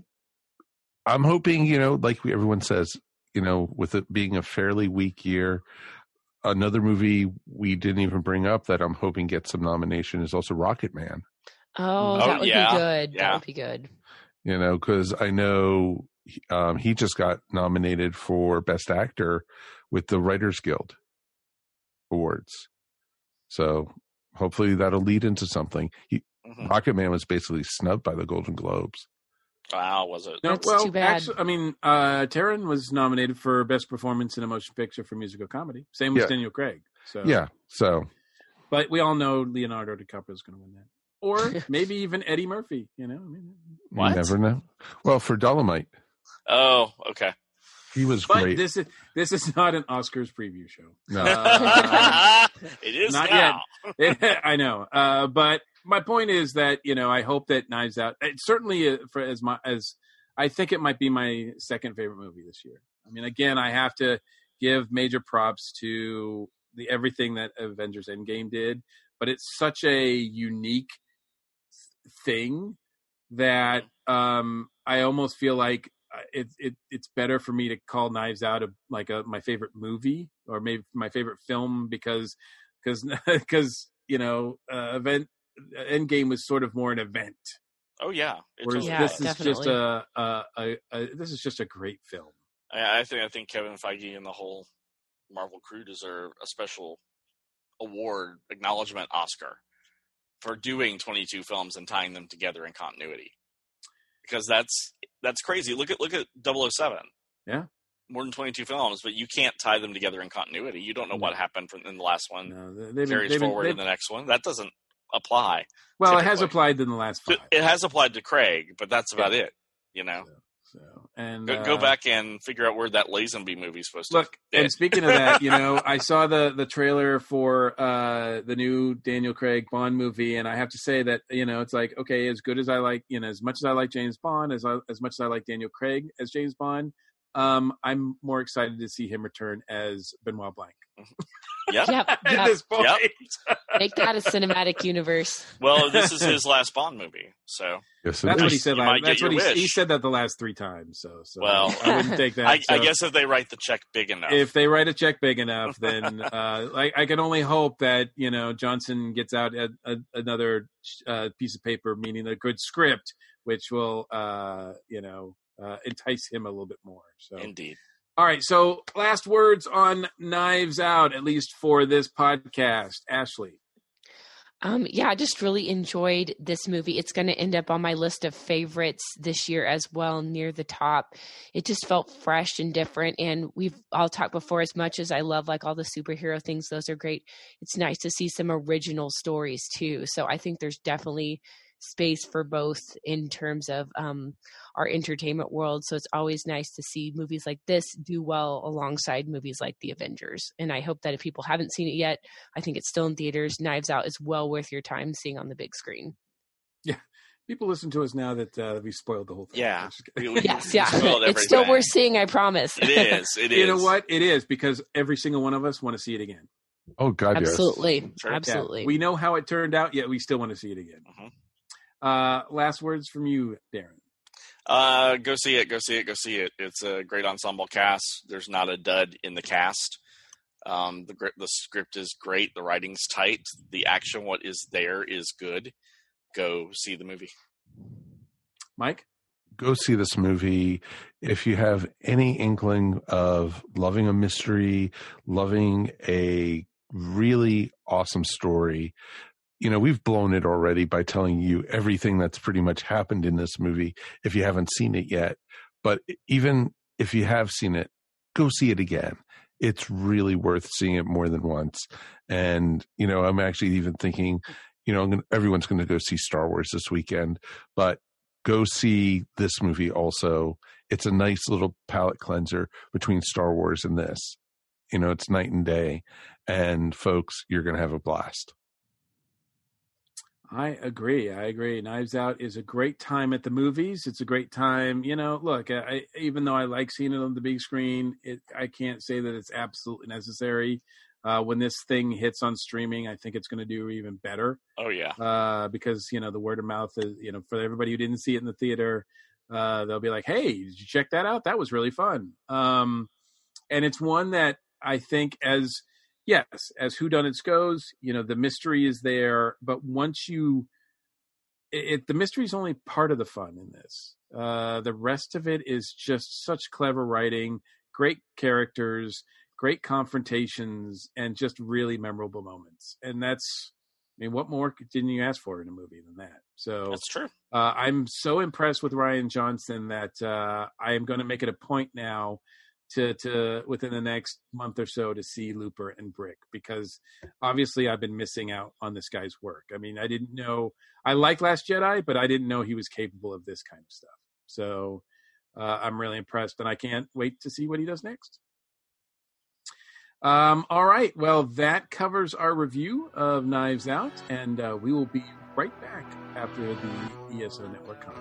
I'm hoping like everyone says, with it being a fairly weak year, another movie we didn't even bring up that I'm hoping gets some nomination is also Rocket Man. Oh, that would be good. Yeah. That would be good. Because I know. He just got nominated for Best Actor with the Writers Guild Awards. So hopefully that'll lead into something. Rocket Man was basically snubbed by the Golden Globes. Wow, was it? No, That's too bad. Actually, Taron was nominated for Best Performance in a Motion Picture for Musical Comedy. Same with Daniel Craig. So But we all know Leonardo DiCaprio is going to win that. Or maybe even Eddie Murphy, What? You never know. Well, for Dolomite. Oh, okay. He was but great. This is not an Oscars preview show. No. It is not now. Yet. I know. But my point is that, I hope that Knives Out, certainly as I think it might be my second favorite movie this year. I mean, again, I have to give major props to everything that Avengers Endgame did, but it's such a unique thing that I almost feel like it's better for me to call Knives Out my favorite movie or maybe my favorite film because Endgame was sort of more an event. Oh yeah, whereas this is just this is just a great film. I think Kevin Feige and the whole Marvel crew deserve a special award acknowledgement Oscar for doing 22 films and tying them together in continuity. Because that's crazy. Look at 007. Yeah. More than 22 films, but you can't tie them together in continuity. You don't know what happened in the last one. No, carries forward in the next one. That doesn't apply. Well, typically. It has applied in the last 5. It has applied to Craig, but that's about it. And go back and figure out where that Lazenby movie is supposed to look. And speaking of that, I saw the trailer for the new Daniel Craig Bond movie, and I have to say that it's like, okay, as good as I like, as much as I like James Bond, as much as I like Daniel Craig as James Bond, I'm more excited to see him return as Benoit Blanc. Yep. At this point. Make that a cinematic universe. Well, this is his last Bond movie, so yes, that's what he said. That's what he said that the last 3 times. So well, I wouldn't take that. I guess if they write the check big enough. If they write a check big enough, then I can only hope that Johnson gets out another piece of paper, meaning a good script, which will entice him a little bit more. So indeed. All right, so last words on Knives Out, at least for this podcast. Ashley. I just really enjoyed this movie. It's going to end up on my list of favorites this year as well, near the top. It just felt fresh and different. And we've all talked before, as much as I love all the superhero things, those are great. It's nice to see some original stories too. So I think there's definitely space for both in terms of our entertainment world. So it's always nice to see movies like this do well alongside movies like The Avengers. And I hope that if people haven't seen it yet, I think it's still in theaters. Knives Out is well worth your time seeing on the big screen. Yeah. People listen to us now that we spoiled the whole thing. Yeah. Yes, yeah. It's still worth seeing, I promise. It is. It is. You know what? It is, because every single one of us want to see it again. Oh, God, absolutely. Yes. Sure. Absolutely. Yeah. We know how it turned out, yet we still want to see it again. Last words from you, Darren. Go see it. Go see it. Go see it. It's a great ensemble cast. There's not a dud in the cast. The script is great. The writing's tight. The action, what is there, is good. Go see the movie. Mike? Go see this movie. If you have any inkling of loving a mystery, loving a really awesome story, you know, we've blown it already by telling you everything that's pretty much happened in this movie if you haven't seen it yet. But even if you have seen it, go see it again. It's really worth seeing it more than once. And, you know, I'm actually even thinking, you know, everyone's going to go see Star Wars this weekend, but go see this movie also. It's a nice little palate cleanser between Star Wars and this. You know, it's night and day. And folks, you're going to have a blast. I agree. Knives Out is a great time at the movies. It's a great time. You know, look, even though I like seeing it on the big screen, I can't say that it's absolutely necessary. When this thing hits on streaming, I think it's going to do even better. Oh, yeah. Because, you know, the word of mouth is, you know, for everybody who didn't see it in the theater, they'll be like, hey, did you check that out? That was really fun. And it's one that I think as whodunits goes, you know, the mystery is there. But once the mystery is only part of the fun in this. The rest of it is just such clever writing, great characters, great confrontations, and just really memorable moments. And that's, I mean, what more didn't you ask for in a movie than that? So that's true. I'm so impressed with Rian Johnson that I am going to make it a point now to within the next month or so to see Looper and Brick, because obviously I've been missing out on this guy's work. I mean, I didn't know, I like Last Jedi, but I didn't know he was capable of this kind of stuff. So I'm really impressed, and I can't wait to see what he does next. All right. Well, that covers our review of Knives Out, and we will be right back after the ESO Network comment.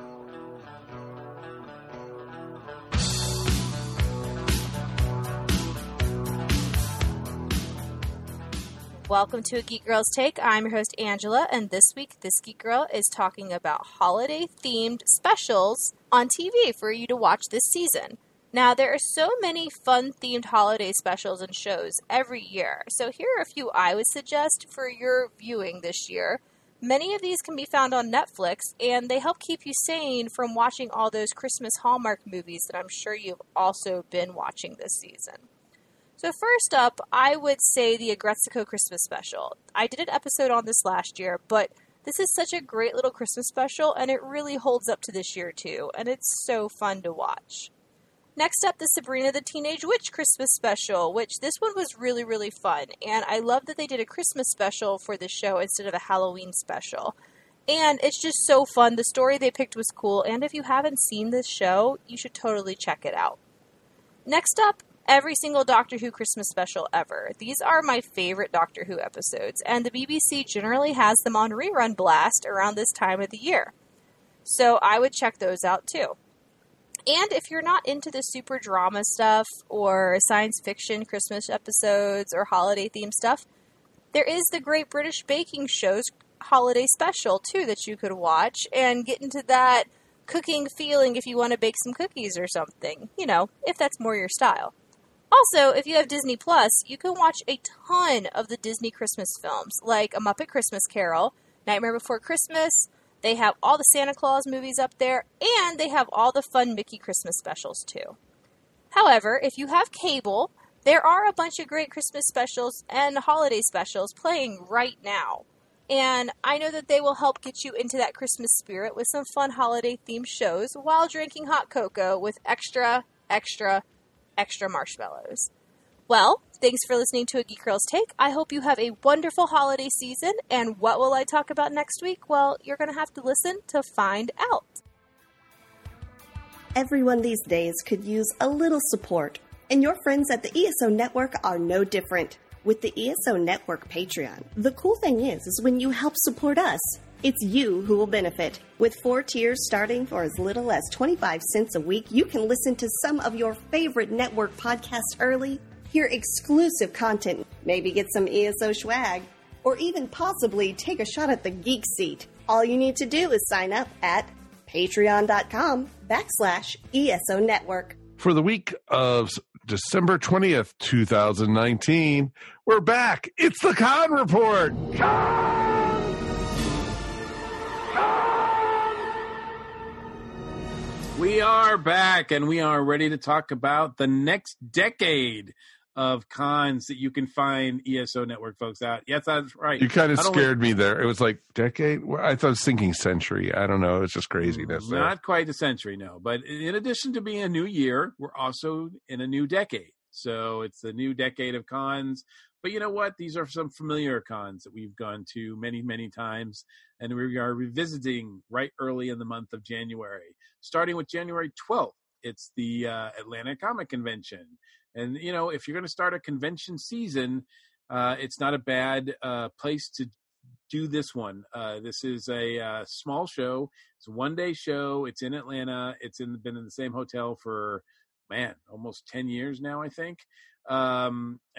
Welcome to A Geek Girl's Take. I'm your host, Angela, and this week, this Geek Girl is talking about holiday-themed specials on TV for you to watch this season. Now, there are so many fun-themed holiday specials and shows every year, so here are a few I would suggest for your viewing this year. Many of these can be found on Netflix, and they help keep you sane from watching all those Christmas Hallmark movies that I'm sure you've also been watching this season. So first up, I would say the Agretsuko Christmas Special. I did an episode on this last year, but this is such a great little Christmas special, and it really holds up to this year too, and it's so fun to watch. Next up, the Sabrina the Teenage Witch Christmas Special, which this one was really, really fun. And I love that they did a Christmas special for the show instead of a Halloween special. And it's just so fun. The story they picked was cool. And if you haven't seen this show, you should totally check it out. Next up, every single Doctor Who Christmas special ever. These are my favorite Doctor Who episodes. And the BBC generally has them on rerun blast around this time of the year. So I would check those out too. And if you're not into the super drama stuff or science fiction Christmas episodes or holiday themed stuff, there is the Great British Baking Show's holiday special too that you could watch and get into that cooking feeling if you want to bake some cookies or something, you know, if that's more your style. Also, if you have Disney Plus, you can watch a ton of the Disney Christmas films like A Muppet Christmas Carol, Nightmare Before Christmas. They have all the Santa Claus movies up there, and they have all the fun Mickey Christmas specials, too. However, if you have cable, there are a bunch of great Christmas specials and holiday specials playing right now. And I know that they will help get you into that Christmas spirit with some fun holiday-themed shows while drinking hot cocoa with extra, extra, extra marshmallows. Well, Thanks for listening to A Geek Girl's Take. I hope you have a wonderful holiday season. And what will I talk about next week? Well, you're going to have to listen to find out. Everyone these days could use a little support, and your friends at the ESO Network are no different. With the ESO Network Patreon, the cool thing is when you help support us, it's you who will benefit. With 4 tiers starting for as little as 25 cents a week, you can listen to some of your favorite network podcasts early, hear exclusive content, maybe get some ESO swag, or even possibly take a shot at the geek seat. All you need to do is sign up at patreon.com/ESO Network. For the week of December 20th, 2019, we're back. It's the Con Report. We are back, and we are ready to talk about the next decade of cons that you can find ESO Network folks out. Yes, that's right. You kind of scared me there. It was like decade? I thought I was thinking century. I don't know. It's just craziness. Not quite a century, no. But in addition to being a new year, we're also in a new decade. So it's the new decade of cons. But you know what? These are some familiar cons that we've gone to many, many times. And we are revisiting right early in the month of January. Starting with January 12th, it's the Atlanta Comic Convention. And, you know, if you're going to start a convention season, it's not a bad place to do this one. This is a small show. It's a one-day show. It's in Atlanta. It's been in the same hotel for, almost 10 years now, I think. But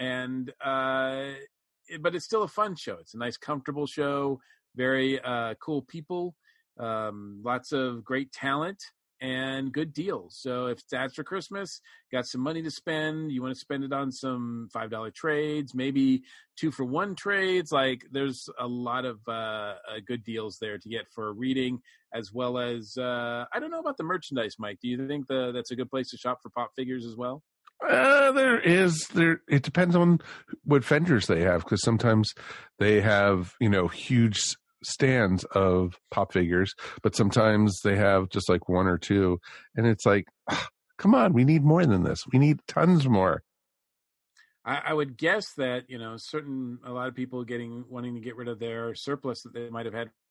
it's still a fun show. It's a nice, comfortable show. Very cool people. Lots of great talent. And good deals. So if it's after Christmas, got some money to spend, you want to spend it on some $5 trades, maybe 2-for-1 trades. Like there's a lot of good deals there to get for reading, as well as I don't know about the merchandise, Mike. Do you think that's a good place to shop for pop figures as well? It depends on what vendors they have, because sometimes they have huge stands of pop figures, but sometimes they have just like 1 or 2, and it's like, come on, we need more than this. We need tons more. I would guess that a lot of people wanting to get rid of their surplus that they might have had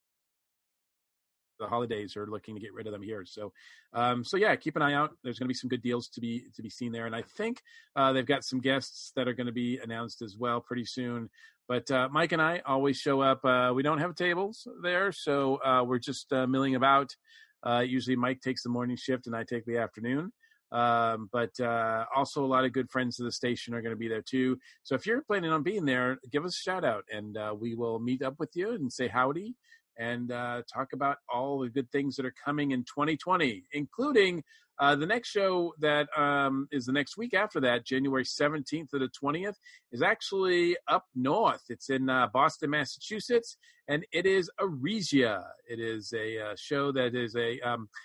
the holidays, or looking to get rid of them here. So yeah, keep an eye out. There's going to be some good deals to be seen there, and I think they've got some guests that are going to be announced as well pretty soon. But Mike and I always show up. We don't have tables there, so we're just milling about. Usually Mike takes the morning shift and I take the afternoon. But also a lot of good friends of the station are going to be there too. So if you're planning on being there, give us a shout out, and we will meet up with you and say howdy and talk about all the good things that are coming in 2020, including the next show that is the next week after that, January 17th to the 20th, is actually up north. It's in Boston, Massachusetts, and it is Aresia. It is a show that is a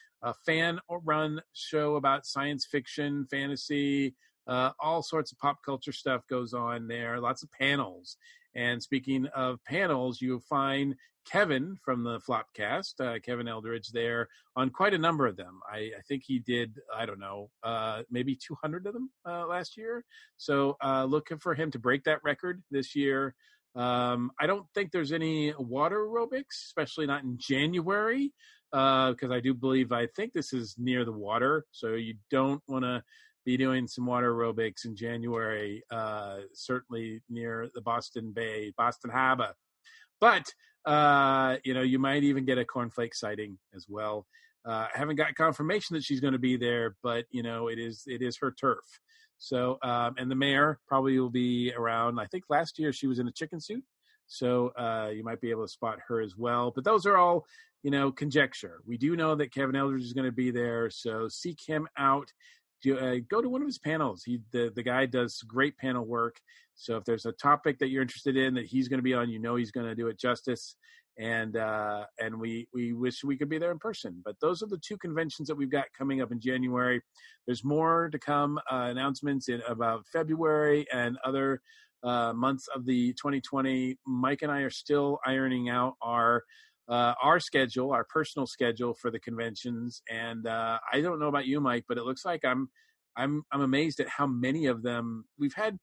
fan-run show about science fiction, fantasy, all sorts of pop culture stuff goes on there, lots of panels. And speaking of panels, you'll find Kevin from the Flopcast, Kevin Eldridge, there on quite a number of them. I think he did, maybe 200 of them last year. So looking for him to break that record this year. I don't think there's any water aerobics, especially not in January, because I think this is near the water. So you don't want to be doing some water aerobics in January, certainly near the Boston Bay, Boston Harbor. But, you might even get a cornflake sighting as well. I haven't got confirmation that she's going to be there, but, it is her turf. So, and the mayor probably will be around. I think last year she was in a chicken suit. So you might be able to spot her as well. But those are all, conjecture. We do know that Kevin Eldridge is going to be there. So seek him out. Go to one of his panels. The guy does great panel work. So if there's a topic that you're interested in that he's going to be on, he's going to do it justice. And we wish we could be there in person. But those are the 2 conventions that we've got coming up in January. There's more to come, announcements in about February and other months of the 2020. Mike and I are still ironing out our schedule, our personal schedule for the conventions. And I don't know about you, Mike, but it looks like I'm amazed at how many of them we've had.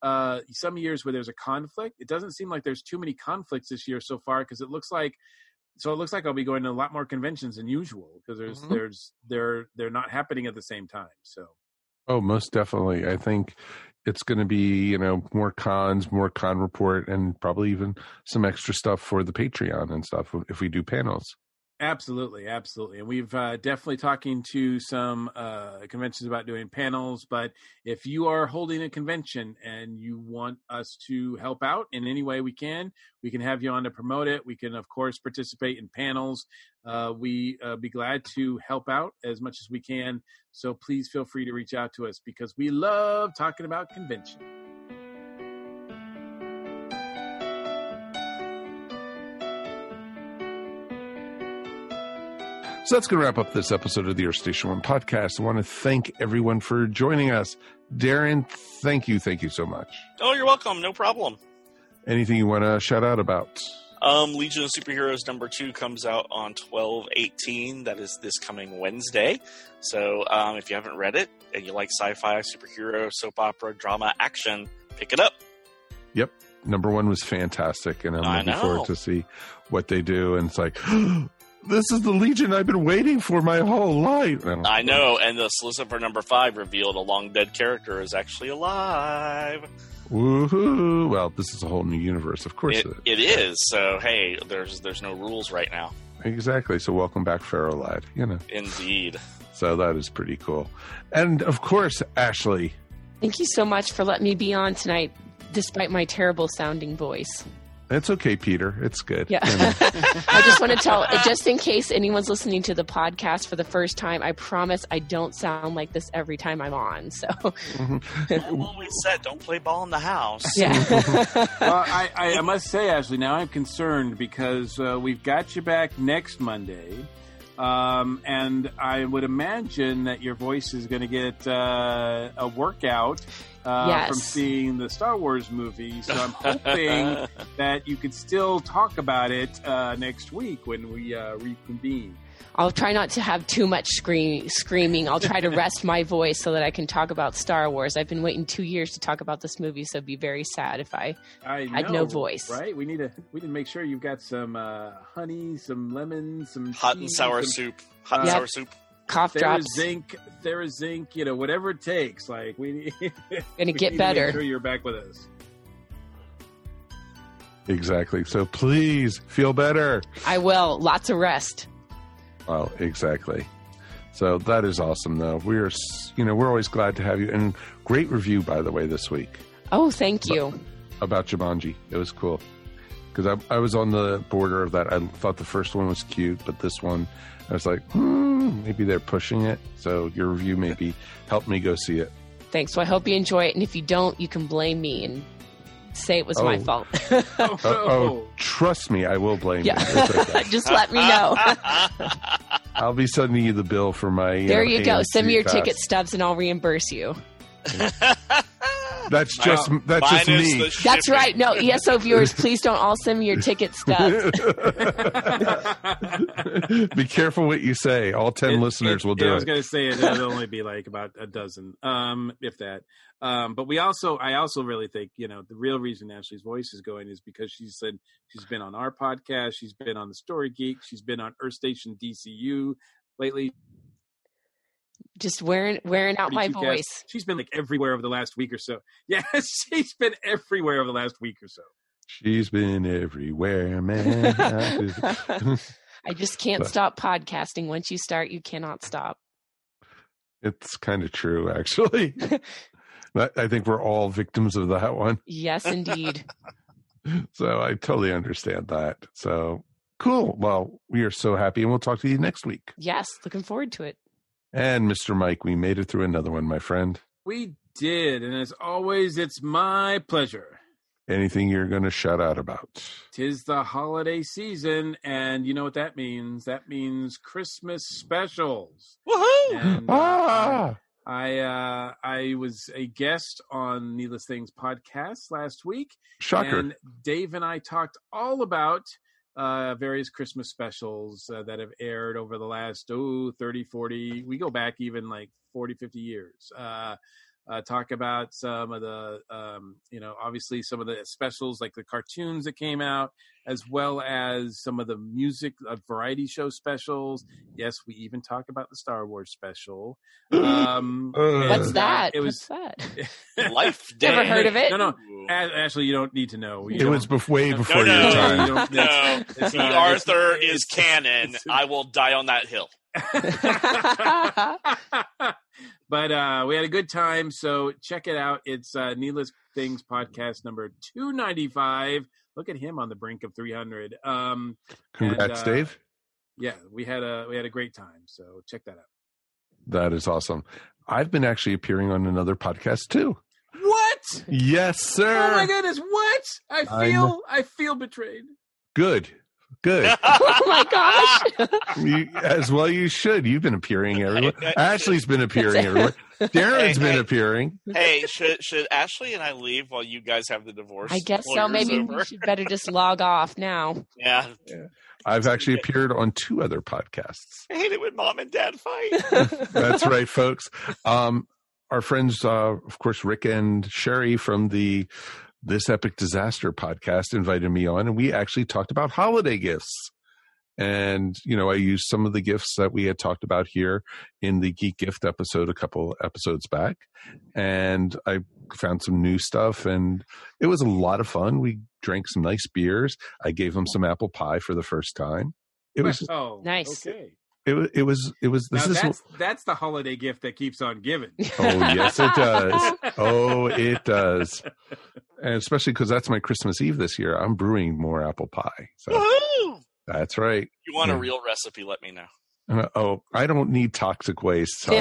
some years where there's a conflict. It doesn't seem like there's too many conflicts this year so far, because it looks like I'll be going to a lot more conventions than usual, because they're not happening at the same time. So. Oh, most definitely. I think it's going to be, more cons, more con report, and probably even some extra stuff for the Patreon and stuff if we do panels. Absolutely. And we've definitely talking to some conventions about doing panels. But if you are holding a convention and you want us to help out in any way we can have you on to promote it. We can, of course, participate in panels. We be glad to help out as much as we can. So please feel free to reach out to us, because we love talking about convention. So that's going to wrap up this episode of the Earth Station One podcast. I want to thank everyone for joining us. Darren, thank you so much. Oh, you're welcome. No problem. Anything you want to shout out about? Legion of Superheroes #2 comes out on 12/18. That is this coming Wednesday. So if you haven't read it and you like sci-fi, superhero, soap opera, drama, action, pick it up. Yep. #1 was fantastic, and I'm looking forward to see what they do. And it's like, this is the Legion I've been waiting for my whole life. I know, and the solicit for #5 revealed a long-dead character is actually alive. Woohoo! Well, this is a whole new universe, of course. It is. So, hey, there's no rules right now. Exactly. So welcome back, Pharaoh Lad. Indeed. So that is pretty cool. And, of course, Ashley. Thank you so much for letting me be on tonight, despite my terrible sounding voice. It's okay, Peter. It's good. Yeah. I just want to tell, just in case anyone's listening to the podcast for the first time, I promise I don't sound like this every time I'm on. So, I've always said, don't play ball in the house. Yeah. Well, I must say, Ashley, now I'm concerned because we've got you back next Monday. And I would imagine that your voice is going to get a workout from seeing the Star Wars movie. So I'm hoping that you could still talk about it next week when we reconvene. I'll try not to have too much screaming. I'll try to rest my voice so that I can talk about Star Wars. I've been waiting 2 years to talk about this movie, so it'd be very sad if I had no voice. Right? We need to make sure you've got some honey, some lemon, some hot cheese, and sour soup. Hot and sour soup. Cough drops. Therazink, whatever it takes. Like we gonna get better. Make sure you're back with us. Exactly. So please feel better. I will. Lots of rest. Well, exactly. So that is awesome, though. We're always glad to have you. And great review, by the way, this week. Oh, thank you. About Jumanji. It was cool. Because I was on the border of that. I thought the first one was cute, but this one, I was like, maybe they're pushing it. So your review maybe helped me go see it. Thanks. So I hope you enjoy it. And if you don't, you can blame me and say it was my fault. Trust me, I will blame you. Okay. Just let me know. I'll be sending you the bill for my. There you go. AMC Send me your pass. ticket stubs and I'll reimburse you. That's just me. That's right. No, ESO viewers, please don't all send me your ticket stubs. Be careful what you say. All 10 listeners will do it. I was going to say it'll only be like about a dozen, if that. But I also really think, the real reason Ashley's voice is going is because she said she's been on our podcast, she's been on the Story Geek, she's been on Earth Station DCU lately. Just wearing out my voice. She's been like everywhere over the last week or so. Yes, she's been everywhere over the last week or so. She's been everywhere, man. I just can't stop podcasting. Once you start, you cannot stop. It's kind of true, actually. I think we're all victims of that one. Yes, indeed. So I totally understand that. So cool. Well, we are so happy, and we'll talk to you next week. Yes, looking forward to it. And Mr. Mike, we made it through another one, my friend. We did, and as always, it's my pleasure. Anything you're going to shout out about? 'Tis the holiday season, and you know what that means. That means Christmas specials. Woohoo! And, I was a guest on Needless Things podcast last week. Shocker. And Dave and I talked all about various Christmas specials that have aired over the last 30, 40. We go back even like 40, 50 years. talk about some of the, obviously some of the specials like the cartoons that came out, as well as some of the music variety show specials. Yes, we even talk about the Star Wars special. What's that? It was What's that? Life Day. Never heard of it. No. Ashley, you don't need to know. It was way before your time. No. Arthur is canon. I will die on that hill. But we had a good time, so check it out. It's Needless Things podcast number 295. Look at him on the brink of 300. Congrats, Dave. Yeah, we had a great time, so check that out. That is awesome. I've been actually appearing on another podcast too. What? Yes, sir. Oh my goodness, what? I feel betrayed. Good. Oh my gosh. As well you should. You've been appearing everywhere. Ashley's been appearing everywhere. Darren's been appearing. Hey, should Ashley and I leave while you guys have the divorce? I guess so. Maybe we should better just log off now. Yeah. I've actually appeared on 2 other podcasts. I hate it when mom and dad fight. That's right, folks. Our friends, of course, Rick and Sherry from the This Epic Disaster podcast invited me on, and we actually talked about holiday gifts. And, I used some of the gifts that we had talked about here in the Geek Gift episode a couple episodes back. And I found some new stuff, and it was a lot of fun. We drank some nice beers. I gave them some apple pie for the first time. It was nice. Okay. It was. That's the holiday gift that keeps on giving. Oh yes, it does. Oh, it does. And especially because that's my Christmas Eve this year. I'm brewing more apple pie. So woohoo! That's right. If you want a real recipe, let me know. I don't need toxic waste. Sorry.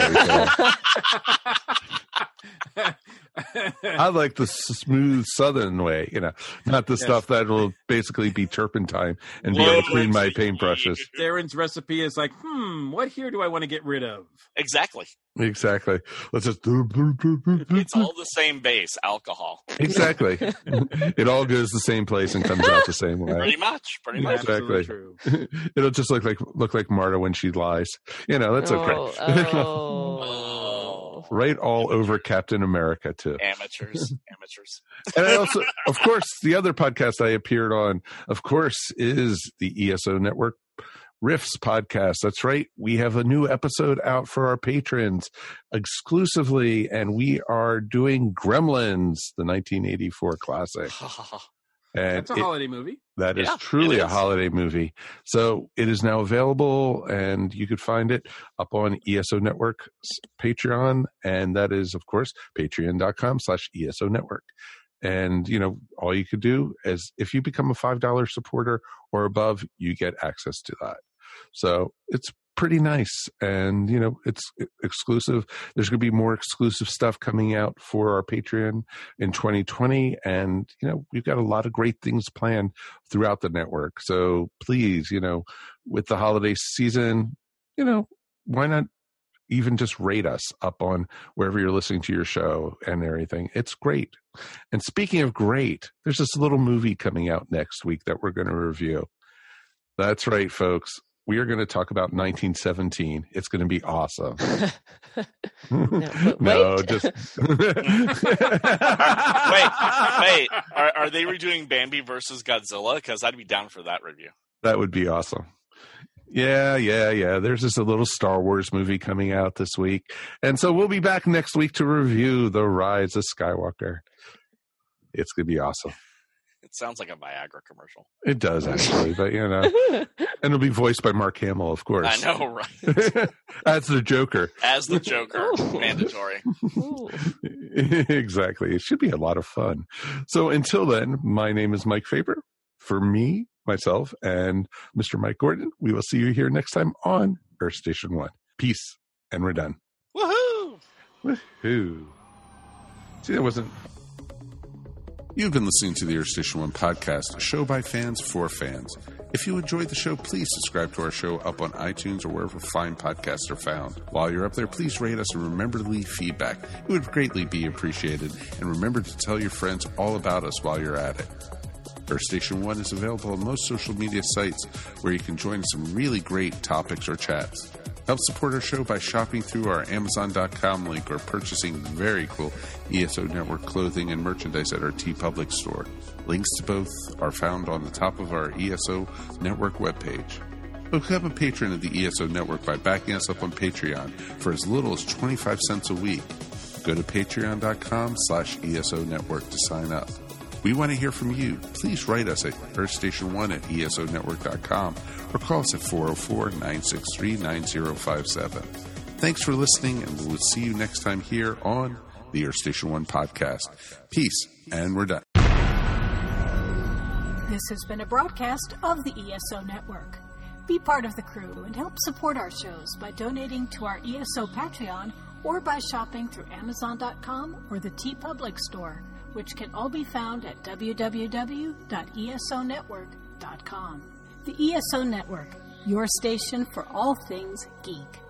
I like the smooth Southern way, not the stuff that will basically be turpentine and be able to clean my paintbrushes. Darren's recipe is like, what here do I want to get rid of? Exactly. Let's just. It's all the same base, alcohol. Exactly. It all goes the same place and comes out the same way. Pretty much. Exactly. True. It'll just look like Marta when she lies. That's okay. Right all over Captain America too. Amateurs. And I also, of course, the other podcast I appeared on, of course, is the ESO Network Riffs podcast. That's right. We have a new episode out for our patrons exclusively, and we are doing Gremlins, the 1984 classic. And that's a holiday movie. That is truly a holiday movie. So it is now available, and you could find it up on ESO Network's Patreon. And that is, of course, patreon.com/ESO Network. And, all you could do is if you become a $5 supporter or above, you get access to that. So it's pretty nice. And, it's exclusive. There's going to be more exclusive stuff coming out for our Patreon in 2020. And, we've got a lot of great things planned throughout the network. So please, with the holiday season, why not even just rate us up on wherever you're listening to your show and everything. It's great. And speaking of great, there's this little movie coming out next week that we're going to review. That's right, folks. We are going to talk about 1917. It's going to be awesome. Wait. Are they redoing Bambi versus Godzilla? Because I'd be down for that review. That would be awesome. Yeah. There's just a little Star Wars movie coming out this week. And so we'll be back next week to review The Rise of Skywalker. It's going to be awesome. It sounds like a Viagra commercial. It does, actually, but and it'll be voiced by Mark Hamill, of course. I know, right? As the Joker. Mandatory. Exactly. It should be a lot of fun. So until then, my name is Mike Faber. For me, myself, and Mr. Mike Gordon, we will see you here next time on Earth Station 1. Peace, and we're done. Woohoo! Woohoo! See, that wasn't... You've been listening to the Earth Station 1 podcast, a show by fans for fans. If you enjoyed the show, please subscribe to our show up on iTunes or wherever fine podcasts are found. While you're up there, please rate us and remember to leave feedback. It would greatly be appreciated. And remember to tell your friends all about us while you're at it. Earth Station 1 is available on most social media sites where you can join some really great topics or chats. Help support our show by shopping through our Amazon.com link or purchasing very cool ESO Network clothing and merchandise at our TeePublic store. Links to both are found on the top of our ESO Network webpage. Become a patron of the ESO Network by backing us up on Patreon for as little as 25 cents a week. Go to patreon.com/ESO Network to sign up. We want to hear from you. Please write us at earthstation1@esonetwork.com or call us at 404-963-9057. Thanks for listening, and we'll see you next time here on the Earth Station 1 podcast. Peace, and we're done. This has been a broadcast of the ESO Network. Be part of the crew and help support our shows by donating to our ESO Patreon or by shopping through Amazon.com or the TeePublic store, which can all be found at www.esonetwork.com. The ESO Network, your station for all things geek.